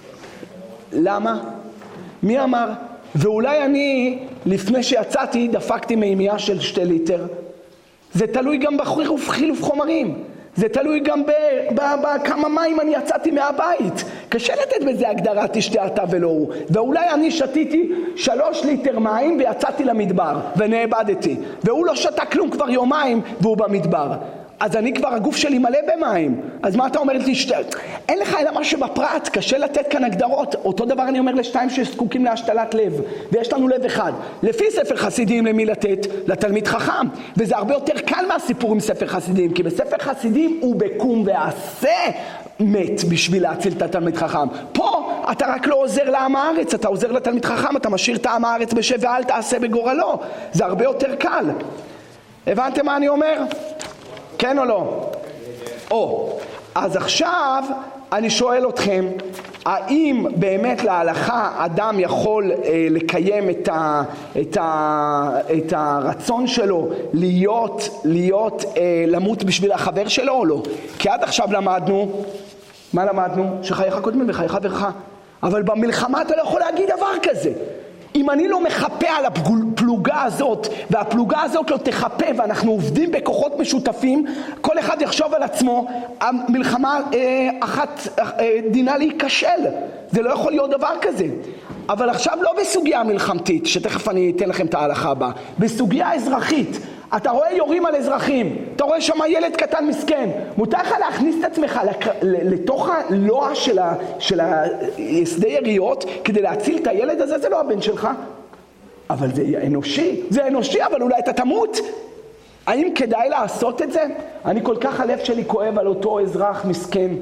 למה? מי אמר? ואולי אני, לפני שיצאתי, דפקתי מימייה של 2 ליטר. זה תלוי גם בחילוף חומרים. זה תלוי גם בכמה מים אני יצאתי מהבית. קשה לתת בזה הגדרה תשתה אתה ולא הוא. ואולי אני שתיתי 3 ליטר מים ויצאתי למדבר ונאבדתי. והוא לא שתה כלום כבר יומיים והוא במדבר. אז אני כבר, הגוף שלי מלא במים. אז מה אתה אומר לי? אין לך אלא מה שבפרט, קשה לתת כאן הגדרות. אותו דבר אני אומר ל2 שזקוקים להשתלת לב. ויש לנו לב אחד. לפי ספר חסידים למי לתת? לתלמיד חכם. וזה הרבה יותר קל מהסיפור עם ספר חסידים. כי בספר חסידים הוא בקום ועשה מת בשביל להציל את התלמיד חכם. פה אתה רק לא עוזר לעם הארץ, אתה עוזר לתלמיד חכם, אתה משאיר את העם הארץ בשב ואל תעשה בגורלו. זה הרבה יותר קל. הבנתם מה אני אומר? כן או לא? אז עכשיו אני שואל אתכם, האם באמת להלכה אדם יכול לקיים את הרצון שלו למות בשביל החבר שלו או לא? כי עד עכשיו מה למדנו? שחייך קודמים לחיי חברך. אבל במלחמה אתה לא יכול להגיד דבר כזה. אם אני לא מחפה על הפלוגה הזאת, והפלוגה הזאת לא תחפה, ואנחנו עובדים בכוחות משותפים, כל אחד יחשוב על עצמו, המלחמה אחת דינה להיכשל. זה לא יכול להיות דבר כזה. אבל עכשיו לא בסוגיה מלחמתית, שתכף אני אתן לכם את ההלכה הבאה, בסוגיה אזרחית. אתה רואה יורים על אזרחים, אתה רואה שם ילד קטן מסכן, מותר לך להכניס את עצמך לתוך הלוע של שדה יריות כדי להציל את הילד הזה? זה לא הבן שלך, אבל זה אנושי, אבל אולי אתה תמות. האם כדאי לעשות את זה? אני כל כך הלב שלי כואב על אותו אזרח מסכן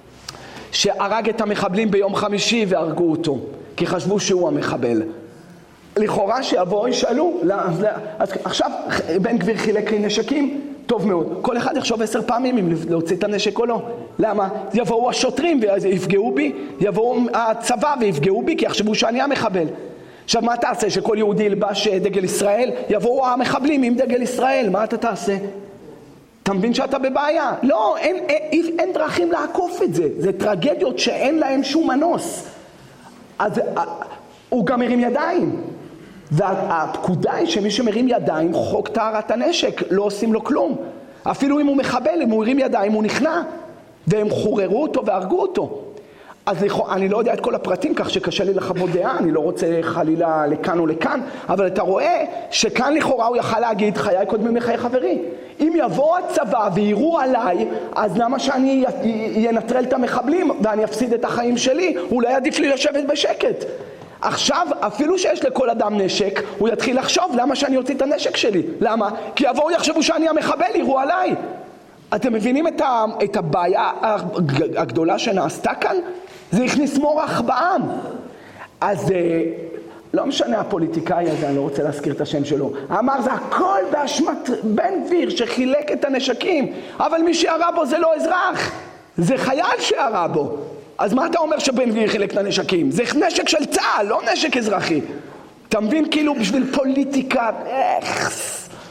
שהרג את המחבלים ביום חמישי והרגו אותו כי חשבו שהוא המחבל. לכאורה שיבואו ישאלו, אז עכשיו בן גביר חילק לי נשקים, טוב מאוד, כל אחד יחשוב 10 פעמים אם להוציא את הנשק או לא. למה? יבואו השוטרים ויפגעו בי, יבואו הצבא ויפגעו בי כי יחשבו שאני המחבל. עכשיו מה תעשה? שכל יהודי ילבש דגל ישראל? יבואו המחבלים עם דגל ישראל, מה אתה תעשה? אתה מבין שאתה בבעיה? לא, אין דרכים לעקוף את זה, זה טרגדיות שאין להם שום מנוס. אז הוא גם מרים ידיים. והפקודה היא שמי שמרים ידיים, חוק טהרת הנשק, לא עושים לו כלום. אפילו אם הוא מחבל, אם הוא מרים ידיים, הוא נכנע. והם חוררו אותו והרגו אותו. אז אני לא יודע את כל הפרטים, כך שקשה לי לחוות דעה, אני לא רוצה חלילה לכאן או לכאן, אבל אתה רואה שכאן לכאורה הוא יכל להגיד, חיי קודמים לחיי חברי. אם יבוא הצבא ויראו עליי, אז למה שאני ינטרל את המחבלים ואני אפסיד את החיים שלי? אולי עדיף לי לשבת בשקט. עכשיו, אפילו שיש לכל אדם נשק, הוא יתחיל לחשוב, למה שאני אוציא את הנשק שלי? למה? כי יבואו יחשבו שאני המחבל, יראו עליי. אתם מבינים את הבעיה הגדולה שנעשתה כאן? זה הכניס מורח בעם. אז לא משנה הפוליטיקאי הזה, אני לא רוצה להזכיר את השם שלו, אמר זה הכל באשמת בן גביר שחילק את הנשקים, אבל מי שירה בו זה לא אזרח, זה חייל שירה בו. אז מה אתה אומר שבן גביר חילק את הנשקים? זה נשק של צה"ל, לא נשק אזרחי. אתה מבין? כאילו בשביל פוליטיקה,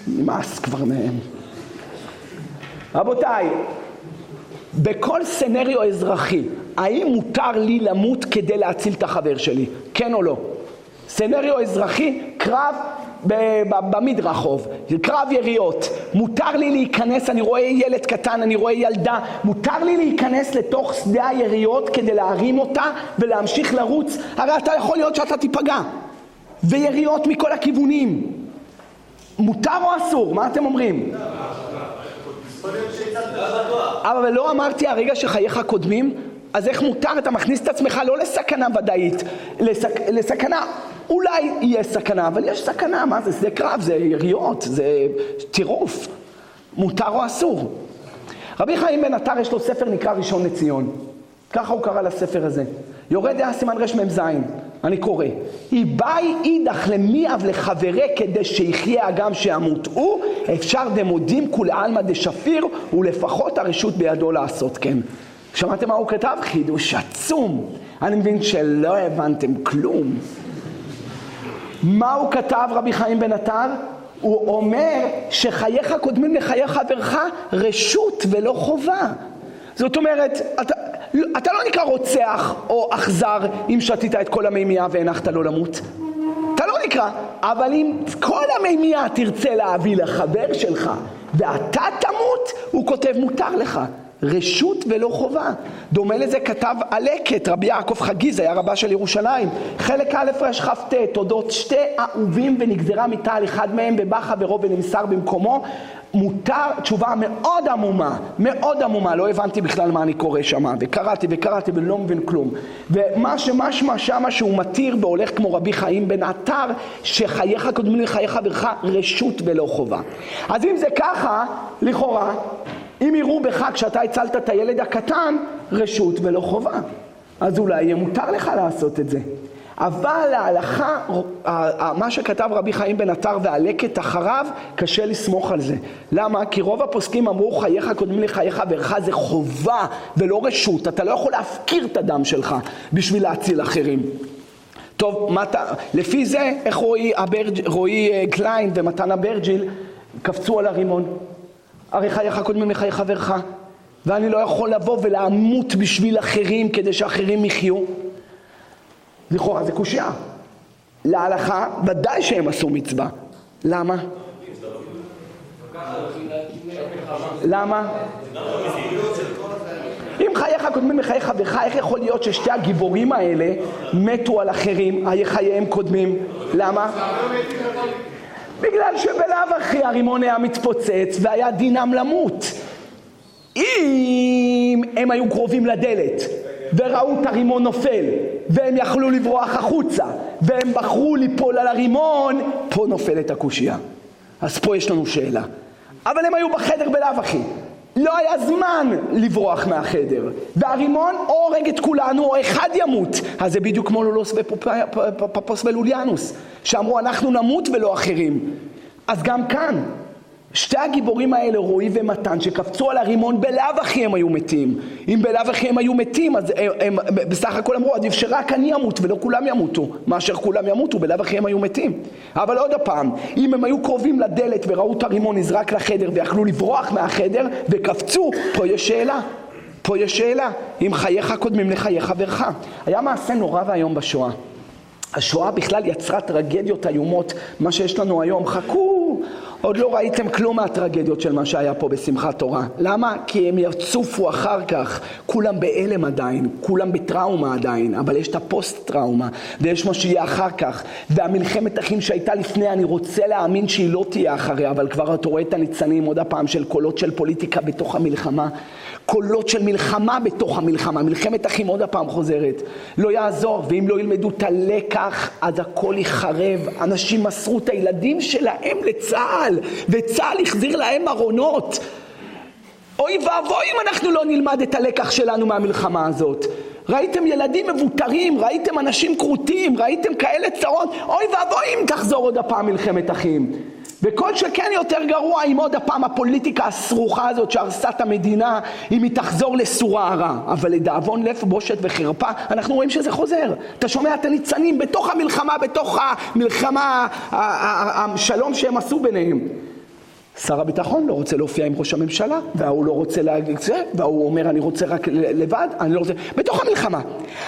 נמאס כבר מהם. רבותיי, בכל סנריו אזרחי, האם מותר לי למות כדי להציל את החבר שלי? כן או לא? סנריו אזרחי, קרב במדרחוב, קרב יריות. מותר לי להיכנס, אני רואה ילד קטן, אני רואה ילדה, מותר לי להיכנס לתוך שדה היריות כדי להרים אותה ולהמשיך לרוץ? הרי אתה יכול להיות שאתה תיפגע. ויריות מכל הכיוונים. מותר או אסור? מה אתם אומרים? אבל לא אמרתי הרגע שחייך קודמים, אז איך מותר? אתה מכניס את עצמך לא לסכנה ודאית, לסכנה, אולי יהיה סכנה, אבל יש סכנה, מה זה? זה קרב, זה יריות, זה טירוף. מותר או אסור? רבי חיים בן עטר יש לו ספר נקרא ראשון לציון, ככה הוא קרא לספר הזה. יורד דעה סימן רש מ"ז, אני קורא. איבאי אידך למיאב לחברה כדי שיחיה אגם שימות. הוא אפשר דמודים כול עלמא דשפיר ולפחות הרשות בידו לעשות כן. שמעתם מה הוא כתב? חידוש עצום. אני מבין שלא הבנתם כלום. מה הוא כתב רבי חיים בן עטר? הוא אומר שחייך קודמים לחיי חברך רשות ולא חובה. זאת אומרת, אתה לא נקרא רוצח או אכזר אם שתית את כל המימייה והנחת לו למות. אתה לא נקרא, אבל אם כל המימייה תרצה להביא לחבר שלך ואתה תמות, הוא כותב מותר לך. רשות ולא חובה. דומה לזה כתב הלקט, רבי יעקב חגיז, היה רבה של ירושלים. חלק א' רש כ"ט, תודות שתי אהובים ונגזרה מיתה על אחד מהם ובא חברו ונמסר במקומו. מותר, תשובה מאוד עמומה, מאוד עמומה, לא הבנתי בכלל מה אני קורא שמה, וקראתי ולא מבין כלום. ומה שמשמע שמה שהוא מתיר בהולך כמו רבי חיים בן עטר, שחייך קודמים לחיי חברך רשות ולא חובה. אז אם זה ככה, לכאורה, אם יראו בך כשאתה הצלת את הילד הקטן, רשות ולא חובה. אז אולי יהיה מותר לך לעשות את זה. אבל להלכה, מה שכתב רבי חיים בן עטר והלקט אחריו, קשה לסמוך על זה. למה? כי רוב הפוסקים אמרו חייך קודמים לחיי חברך זה חובה ולא רשות. אתה לא יכול להפקיר את הדם שלך בשביל להציל אחרים. טוב, לפי זה, איך רועי קליין ומתן אברג'יל קפצו על הרימון? הרי חייך קודמים לחיי חברך, ואני לא יכול לבוא ולעמות בשביל אחרים כדי שאחרים יחיו. לכאורה זה קושיה. להלכה ודאי שהם עשו מצווה. למה? למה? אם חייך קודמים לחיי חברך, איך יכול להיות ששתי הגיבורים האלה מתו על אחרים, חייהם קודמים? למה? בגלל שבלאו הכי הרימון היה מתפוצץ והיה דינם למות. אם הם היו קרובים לדלת וראו את הרימון נופל והם יכלו לברוח החוצה והם בחרו ליפול על הרימון, פה נופלת הקושיה. אז פה יש לנו שאלה. אבל הם היו בחדר בלאו הכי, לא היה זמן לברוח מהחדר, והרימון או הורג את כולנו או אחד ימות. אז זה בדיוק כמו לולוס ופפוס ולוליאנוס שאמרו אנחנו נמות ולא אחרים. אז גם כאן שתי הגיבורים האלה, רועי ומתן, שקפצו על הרימון, בלאו הכי הם היו מתים. אם בלאו הכי הם היו מתים, אז הם בסך הכל אמרו, עדיף שרק אני אמות ולא כולם ימותו. מאשר כולם ימותו, בלאו הכי הם היו מתים. אבל עוד הפעם, אם הם היו קרובים לדלת וראו את הרימון נזרק לחדר ויכלו לברוח מהחדר וקפצו, פה יש שאלה. פה יש שאלה, אם חייך קודמים לחיי חברך. היה מעשה נורא והיום בשואה. השואה בכלל יצרה טרגדיות איומות, מה שיש לנו היום. חכו, עוד לא ראיתם כלום מהטרגדיות של מה שהיה פה בשמחת תורה. למה? כי הם יצופו אחר כך, כולם באלם עדיין, כולם בטראומה עדיין, אבל יש את הפוסט טראומה, ויש מה שיהיה אחר כך. והמלחמת אחים שהייתה לפני, אני רוצה להאמין שהיא לא תהיה אחריה, אבל כבר אתה רואה את הניצנים עוד הפעם של קולות של פוליטיקה בתוך המלחמה, קולות של מלחמה בתוך המלחמה, מלחמת אחים עוד הפעם חוזרת. לא יעזור, ואם לא ילמדו את הלקח, אז הכל יחרב. אנשים מסרו את הילדים שלהם לצה"ל, וצה"ל החזיר להם ארונות. אוי ואבוי אם אנחנו לא נלמד את הלקח שלנו מהמלחמה הזאת. ראיתם ילדים מבוטרים, ראיתם אנשים קרוטים, ראיתם כאלה צרות. אוי ואבוי אם תחזור עוד הפעם מלחמת אחים. וכל שכן יותר גרוע אם עוד הפעם הפוליטיקה הסרוכה הזאת שהרסה את המדינה, אם היא תחזור לסורה הרע. אבל לדאבון לב, בושת וחרפה, אנחנו רואים שזה חוזר. אתה שומע את הניצנים בתוך המלחמה, בתוך המלחמה, השלום שהם עשו ביניהם. שר הביטחון לא רוצה להופיע עם ראש הממשלה, והוא לא רוצה להגיד זה, והוא אומר אני רוצה רק לבד, אני לא רוצה... בתוך המלחמה.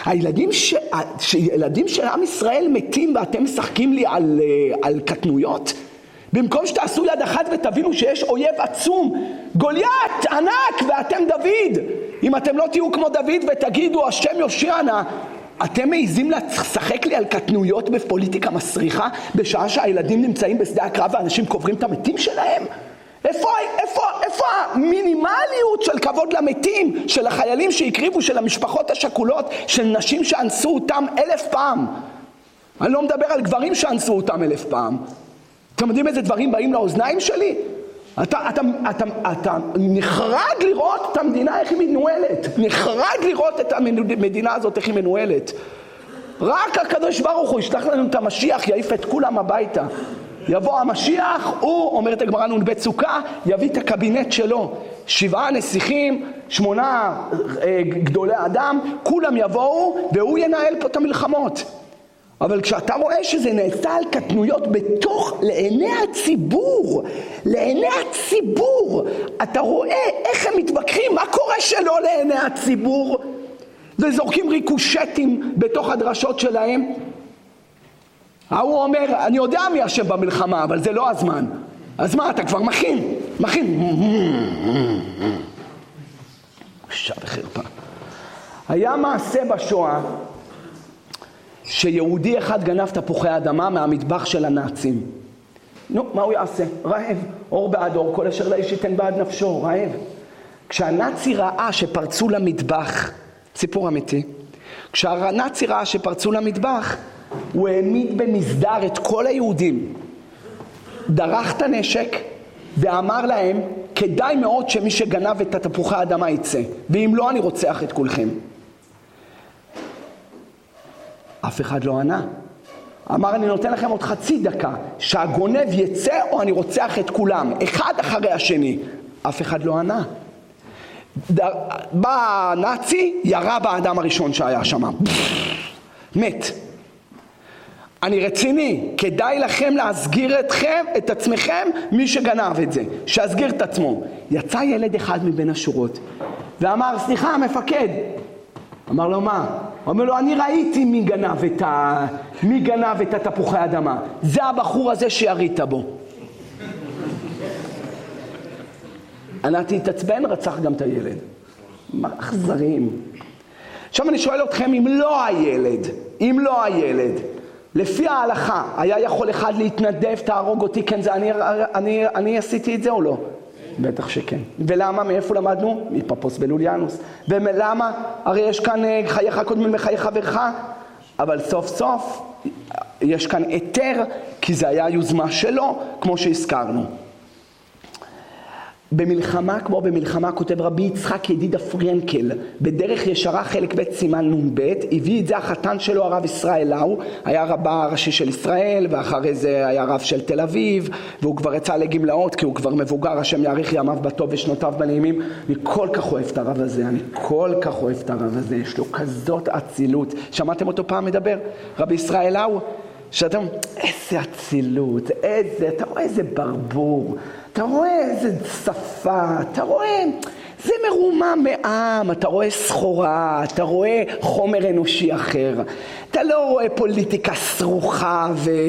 ילדים של עם ישראל מתים ואתם משחקים לי על קטנויות? במקום שתעשו יד אחת ותבינו שיש אויב עצום, גוליית ענק ואתם דוד. אם אתם לא תהיו כמו דוד ותגידו השם יושיענה, אתם מעיזים לשחק לי על קטנויות בפוליטיקה מסריחה בשעה שהילדים נמצאים בשדה הקרב ואנשים קוברים את המתים שלהם? איפה המינימליות של כבוד למתים, של החיילים שהקריבו, של המשפחות השכולות, של נשים שאנסו אותם 1000 פעם? אני לא מדבר על גברים שאנסו אותם 1000 פעם. אתם יודעים איזה דברים באים לאוזניים שלי? אתה נחרד לראות את המדינה איך היא מנוהלת. נחרד לראות את המדינה הזאת איך היא מנוהלת. רק הקדוש ברוך הוא ישלח לנו את המשיח, יעיף את כולם הביתה. יבוא המשיח, הוא, אומרת הגמרא נ"ב סוכה, יביא את הקבינט שלו. 7 נסיכים, 8 גדולי אדם, כולם יבואו והוא ינהל פה את המלחמות. אבל כשאתה רואה שזה נעשה על קטנויות בתוך, לעיני הציבור, אתה רואה איך הם מתווכחים, מה קורה שלא לעיני הציבור, וזורקים ריקושטים בתוך הדרשות שלהם. הוא אומר, אני יודע מי אשם במלחמה, אבל זה לא הזמן. אז מה, אתה כבר מכין. בושה וחרפה. היה מעשה בשואה, שיהודי אחד גנב תפוחי אדמה מהמטבח של הנאצים. נו, מה הוא יעשה? רעב. אור בעד אור, כל אשר לאיש ייתן בעד נפשו, רעב. כשהנאצי ראה שפרצו למטבח, סיפור אמיתי, כשהנאצי ראה שפרצו למטבח, הוא העמיד במסדר את כל היהודים, דרך את הנשק ואמר להם, כדאי מאוד שמי שגנב את תפוחי האדמה יצא, ואם לא אני רוצח את כולכם. אף אחד לא ענה. אמר אני נותן לכם עוד חצי דקה, שהגונב יצא או אני רוצח את כולם, אחד אחרי השני. אף אחד לא ענה. בא נאצי, ירה באדם הראשון שהיה שם. מת. אני רציני, כדאי לכם להסגיר את עצמכם מי שגנב את זה, שיסגיר את עצמו. יצא ילד אחד מבין השורות ואמר, סליחה המפקד. אמר לו מה? אומר לו, אני ראיתי מי גנב את התפוחי האדמה. זה הבחור הזה שירית בו. ענתי התעצבן, רצח גם את הילד. מה אכזרים. עכשיו אני שואל אתכם, אם לא הילד, לפי ההלכה, היה יכול אחד להתנדב, תהרוג אותי, כן, זה אני עשיתי את זה או לא? בטח שכן. ולמה? מאיפה למדנו? מפפוס בלוליאנוס. ולמה? הרי יש כאן חייך קודמים לחיי חברך, אבל סוף סוף יש כאן היתר, כי זה היה יוזמה שלו, כמו שהזכרנו. במלחמה, כמו במלחמה, כותב רבי יצחק ידידה פרנקל, בדרך ישרה חלק ב' סימן נ"ב, הביא את זה החתן שלו הרב ישראל לאו, היה רבה הראשי של ישראל, ואחרי זה היה רב של תל אביב, והוא כבר יצא לגמלאות, כי הוא כבר מבוגר, השם יאריך ימיו בטוב ושנותיו בנעימים. אני כל כך אוהב את הרב הזה, יש לו כזאת אצילות. שמעתם אותו פעם מדבר? רבי ישראל לאו, שאתם, איזה אצילות, אתה רואה איזה ברבור, אתה רואה איזה שפה, אתה רואה, זה מרומם מעם, אתה רואה סחורה, אתה רואה חומר אנושי אחר, אתה לא רואה פוליטיקה סרוחה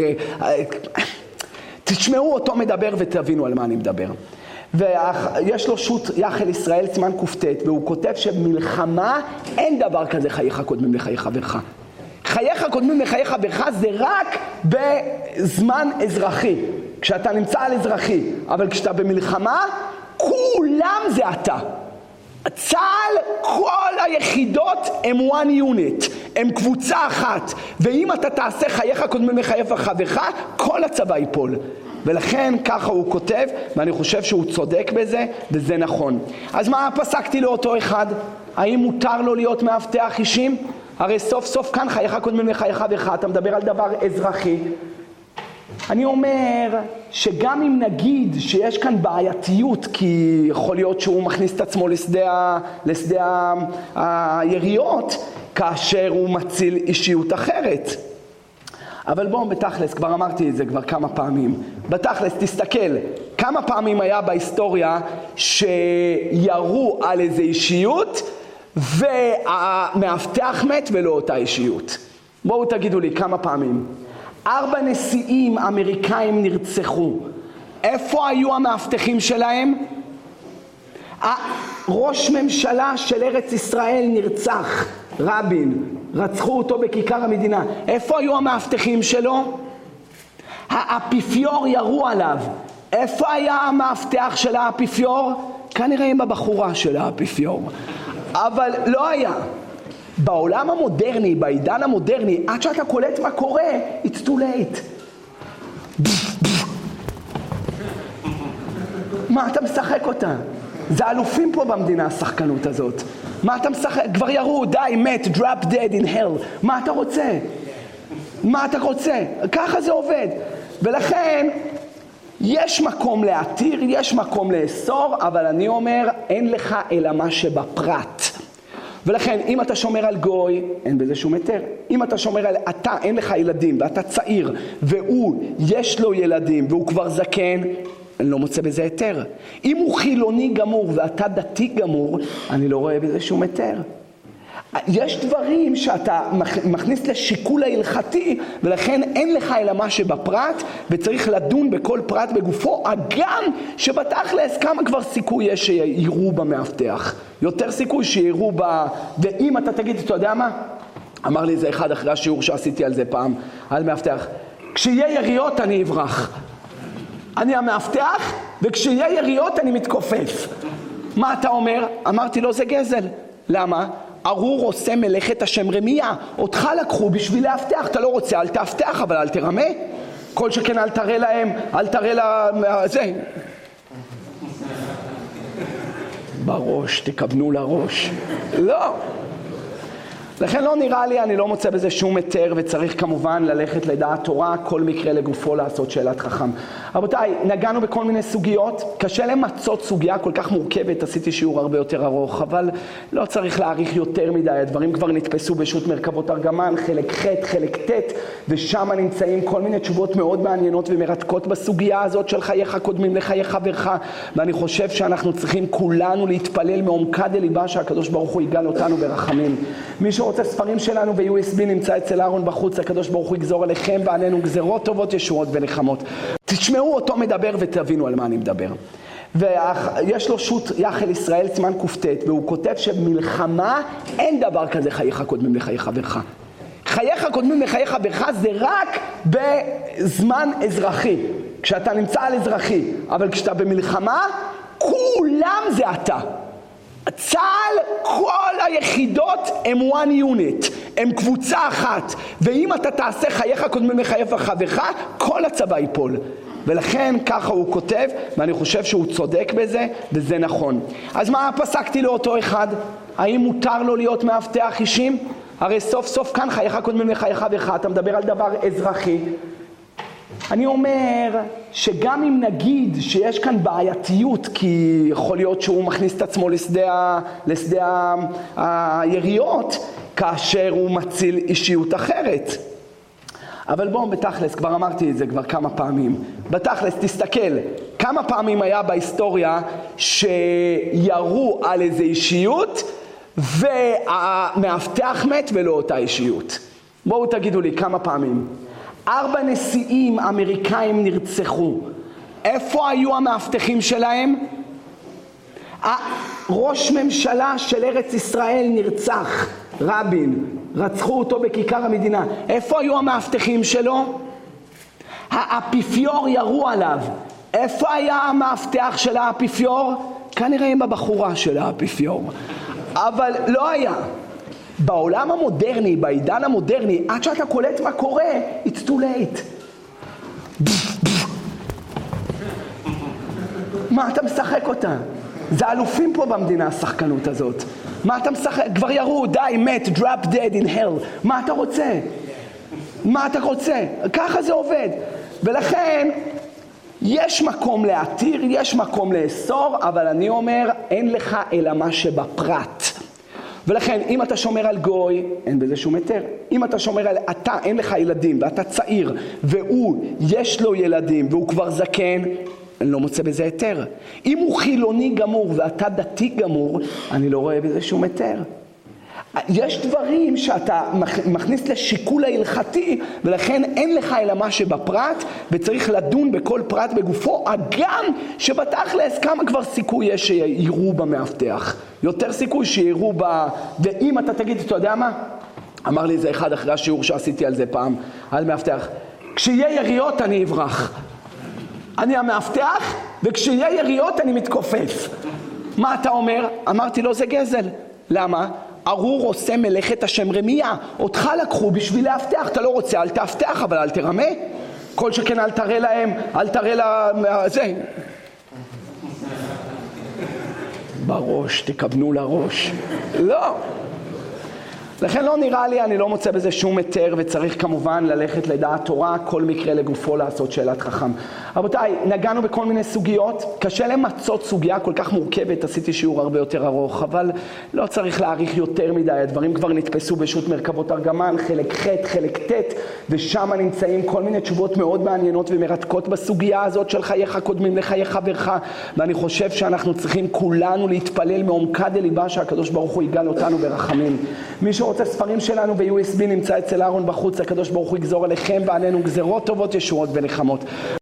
תשמעו אותו מדבר ותבינו על מה אני מדבר. ויש לו שו"ת יחל ישראל סימן קופטט, והוא כותב שבמלחמה אין דבר כזה חייך קודמים לחיי חברך. חייך קודמים לחיי חברך זה רק בזמן אזרחי, כשאתה נמצא על אזרחי, אבל כשאתה במלחמה, כולם זה אתה. צה"ל, כל היחידות הם one unit, הם קבוצה אחת, ואם אתה תעשה חייך קודמים לחיי חברך, כל הצבא ייפול. ולכן ככה הוא כותב, ואני חושב שהוא צודק בזה, וזה נכון. אז מה פסקתי לאותו אחד? האם מותר לו להיות מאבטח אישים? הרי סוף סוף כאן חייך קודמים לחיי חברך, אתה מדבר על דבר אזרחי. אני אומר שגם אם נגיד שיש כאן בעייתיות, כי יכול להיות שהוא מכניס את עצמו לשדה היריות, כאשר הוא מציל אישיות אחרת. אבל בואו בתכלס, כבר אמרתי את זה כבר כמה פעמים. בתכלס, תסתכל, כמה פעמים היה בהיסטוריה שירו על איזו אישיות והמאבטח מת ולא אותה אישיות. בואו תגידו לי כמה פעמים. 4 נשיאים אמריקאים נרצחו. איפה היו המאבטחים שלהם? ראש ממשלה של ארץ ישראל נרצח, רבין, רצחו אותו בכיכר המדינה. איפה היו המאבטחים שלו? האפיפיור ירו עליו. איפה היה המאבטח של האפיפיור? כנראה עם הבחורה של האפיפיור. אבל לא היה. בעולם המודרני, בעידן המודרני, עד שאתה קולט מה קורה, it's too late. מה אתה משחק אותה? זה אלופים פה במדינה, השחקנות הזאת. מה אתה משחק? כבר ירו, די, מת, drop dead in hell. מה אתה רוצה? מה אתה רוצה? ככה זה עובד. ולכן, יש מקום להתיר, יש מקום לאסור, אבל אני אומר, אין לך אלא מה שבפרט. ולכן, אם אתה שומר על גוי, אין בזה שום היתר. אם אתה שומר על, אתה, אין לך ילדים, ואתה צעיר, והוא, יש לו ילדים, והוא כבר זקן, אני לא מוצא בזה היתר. אם הוא חילוני גמור, ואתה דתי גמור, אני לא רואה בזה שום היתר. יש דברים שאתה מכניס לשיקול ההלכתי, ולכן אין לך אלא מה שבפרט, וצריך לדון בכל פרט בגופו, הגם שבתכלס כמה כבר סיכוי יש שיראו במאבטח. יותר סיכוי שיראו ואם אתה תגיד, אתה יודע מה? אמר לי זה אחד אחרי השיעור שעשיתי על זה פעם, על מאבטח. כשיהיה יריות אני אברח. אני המאבטח, וכשיהיה יריות אני מתכופף. מה אתה אומר? אמרתי לו זה גזל. למה? ארור עושה מלאכת השם רמיה. אותך לקחו בשביל להבטח. אתה לא רוצה, אל תאבטח, אבל אל תרמה. כל שכן אל תראה להם, אל תראה זה. בראש, תכוונו לראש. לא. לכן לא נראה לי, אני לא מוצא בזה שום היתר, וצריך כמובן ללכת לדעת תורה, כל מקרה לגופו לעשות שאלת חכם. רבותיי, נגענו בכל מיני סוגיות, קשה למצות סוגיה כל כך מורכבת, עשיתי שיעור הרבה יותר ארוך, אבל לא צריך להאריך יותר מדי, הדברים כבר נתפסו בשו"ת מרכבות ארגמן, חלק ח', חלק ט', ושם נמצאים כל מיני תשובות מאוד מעניינות ומרתקות בסוגיה הזאת של חייך קודמים לחיי חברך, ואני חושב שאנחנו צריכים כולנו להתפלל מעומקא דליבה שהקדוש ברוך הוא יגאל אותנו ברחמים. מי שרוצה ספרים שלנו ב-USB נמצא אצל אהרון בחוץ, הקדוש ברוך הוא יגזור עליכם ועלינו גזרות טובות, ישועות ונחמות. תשמעו אותו מדבר ותבינו על מה אני מדבר. ויש לו שו"ת יחל ישראל סימן קופטט, והוא כותב שבמלחמה אין דבר כזה חייך קודמים לחיי חברך. חייך קודמים לחיי חברך זה רק בזמן אזרחי, כשאתה נמצא על אזרחי, אבל כשאתה במלחמה כולם זה אתה. צה"ל, כל היחידות הם one unit, הם קבוצה אחת, ואם אתה תעשה חייך קודמים לחיי חברך, כל הצבא ייפול. ולכן ככה הוא כותב, ואני חושב שהוא צודק בזה, וזה נכון. אז מה פסקתי לאותו אחד? האם מותר לו להיות מאבטח אישים? הרי סוף סוף כאן חייך קודמים לחיי חברך, אתה מדבר על דבר אזרחי. אני אומר שגם אם נגיד שיש כאן בעייתיות, כי יכול להיות שהוא מכניס את עצמו לשדה היריות, כאשר הוא מציל אישיות אחרת. אבל בואו בתכלס, כבר אמרתי את זה כבר כמה פעמים. בתכלס, תסתכל, כמה פעמים היה בהיסטוריה שירו על איזו אישיות, והמאבטח מת ולא אותה אישיות. בואו תגידו לי כמה פעמים. 4 נשיאים אמריקאים נרצחו. איפה היו המאבטחים שלהם? ראש ממשלה של ארץ ישראל נרצח, רבין, רצחו אותו בכיכר המדינה. איפה היו המאבטחים שלו? האפיפיור ירו עליו. איפה היה המאבטח של האפיפיור? כנראה עם הבחורה של האפיפיור. אבל לא היה. בעולם המודרני, בעידן המודרני, עד שאתה קולט מה קורה, it's too late. מה אתה משחק אותה? זה אלופים פה במדינה, השחקנות הזאת. מה אתה משחק? כבר ירו, די, מת, drop dead in hell. מה אתה רוצה? מה אתה רוצה? ככה זה עובד. ולכן, יש מקום להתיר, יש מקום לאסור, אבל אני אומר, אין לך אלא מה שבפרט. ולכן, אם אתה שומר על גוי, אין בזה שום היתר. אם אתה שומר על, אתה, אין לך ילדים, ואתה צעיר, והוא, יש לו ילדים, והוא כבר זקן, אני לא מוצא בזה היתר. אם הוא חילוני גמור, ואתה דתי גמור, אני לא רואה בזה שום היתר. יש דברים שאתה מכניס לשיקול ההלכתי, ולכן אין לך אלא מה שבפרט, וצריך לדון בכל פרט בגופו, הגם שבתכלס כמה כבר סיכוי יש שיראו במאבטח. יותר סיכוי שיראו ואם אתה תגיד, אתה יודע מה? אמר לי זה אחד אחרי השיעור שעשיתי על זה פעם, על מאבטח. כשיהיה יריות אני אברח. אני המאבטח, וכשיהיה יריות אני מתכופף. מה אתה אומר? אמרתי לו זה גזל. למה? ארור עושה מלאכת השם רמיה. אותך לקחו בשביל להבטח. אתה לא רוצה, אל תאבטח, אבל אל תרמה. כל שכן אל תראה להם, אל תראה זה. בראש, תכוונו לראש. לא. לכן לא נראה לי, אני לא מוצא בזה שום היתר, וצריך כמובן ללכת לדעת תורה, כל מקרה לגופו לעשות שאלת חכם. רבותיי, נגענו בכל מיני סוגיות, קשה למצות סוגיה כל כך מורכבת, עשיתי שיעור הרבה יותר ארוך, אבל לא צריך להאריך יותר מדי, הדברים כבר נתפסו בשו"ת מרכבות ארגמן, חלק ח', חלק ט', ושם נמצאים כל מיני תשובות מאוד מעניינות ומרתקות בסוגיה הזאת של חייך קודמים לחיי חברך, ואני חושב שאנחנו צריכים כולנו להתפלל מעומקא דליבה שהקדוש ברוך הוא יגאל אותנו ברחמים. מי שרוצה ספרים שלנו ב-USB נמצא אצל אהרון בחוץ, הקדוש ברוך הוא יגזור עליכם ועלינו גזרות טובות, ישועות ונחמות.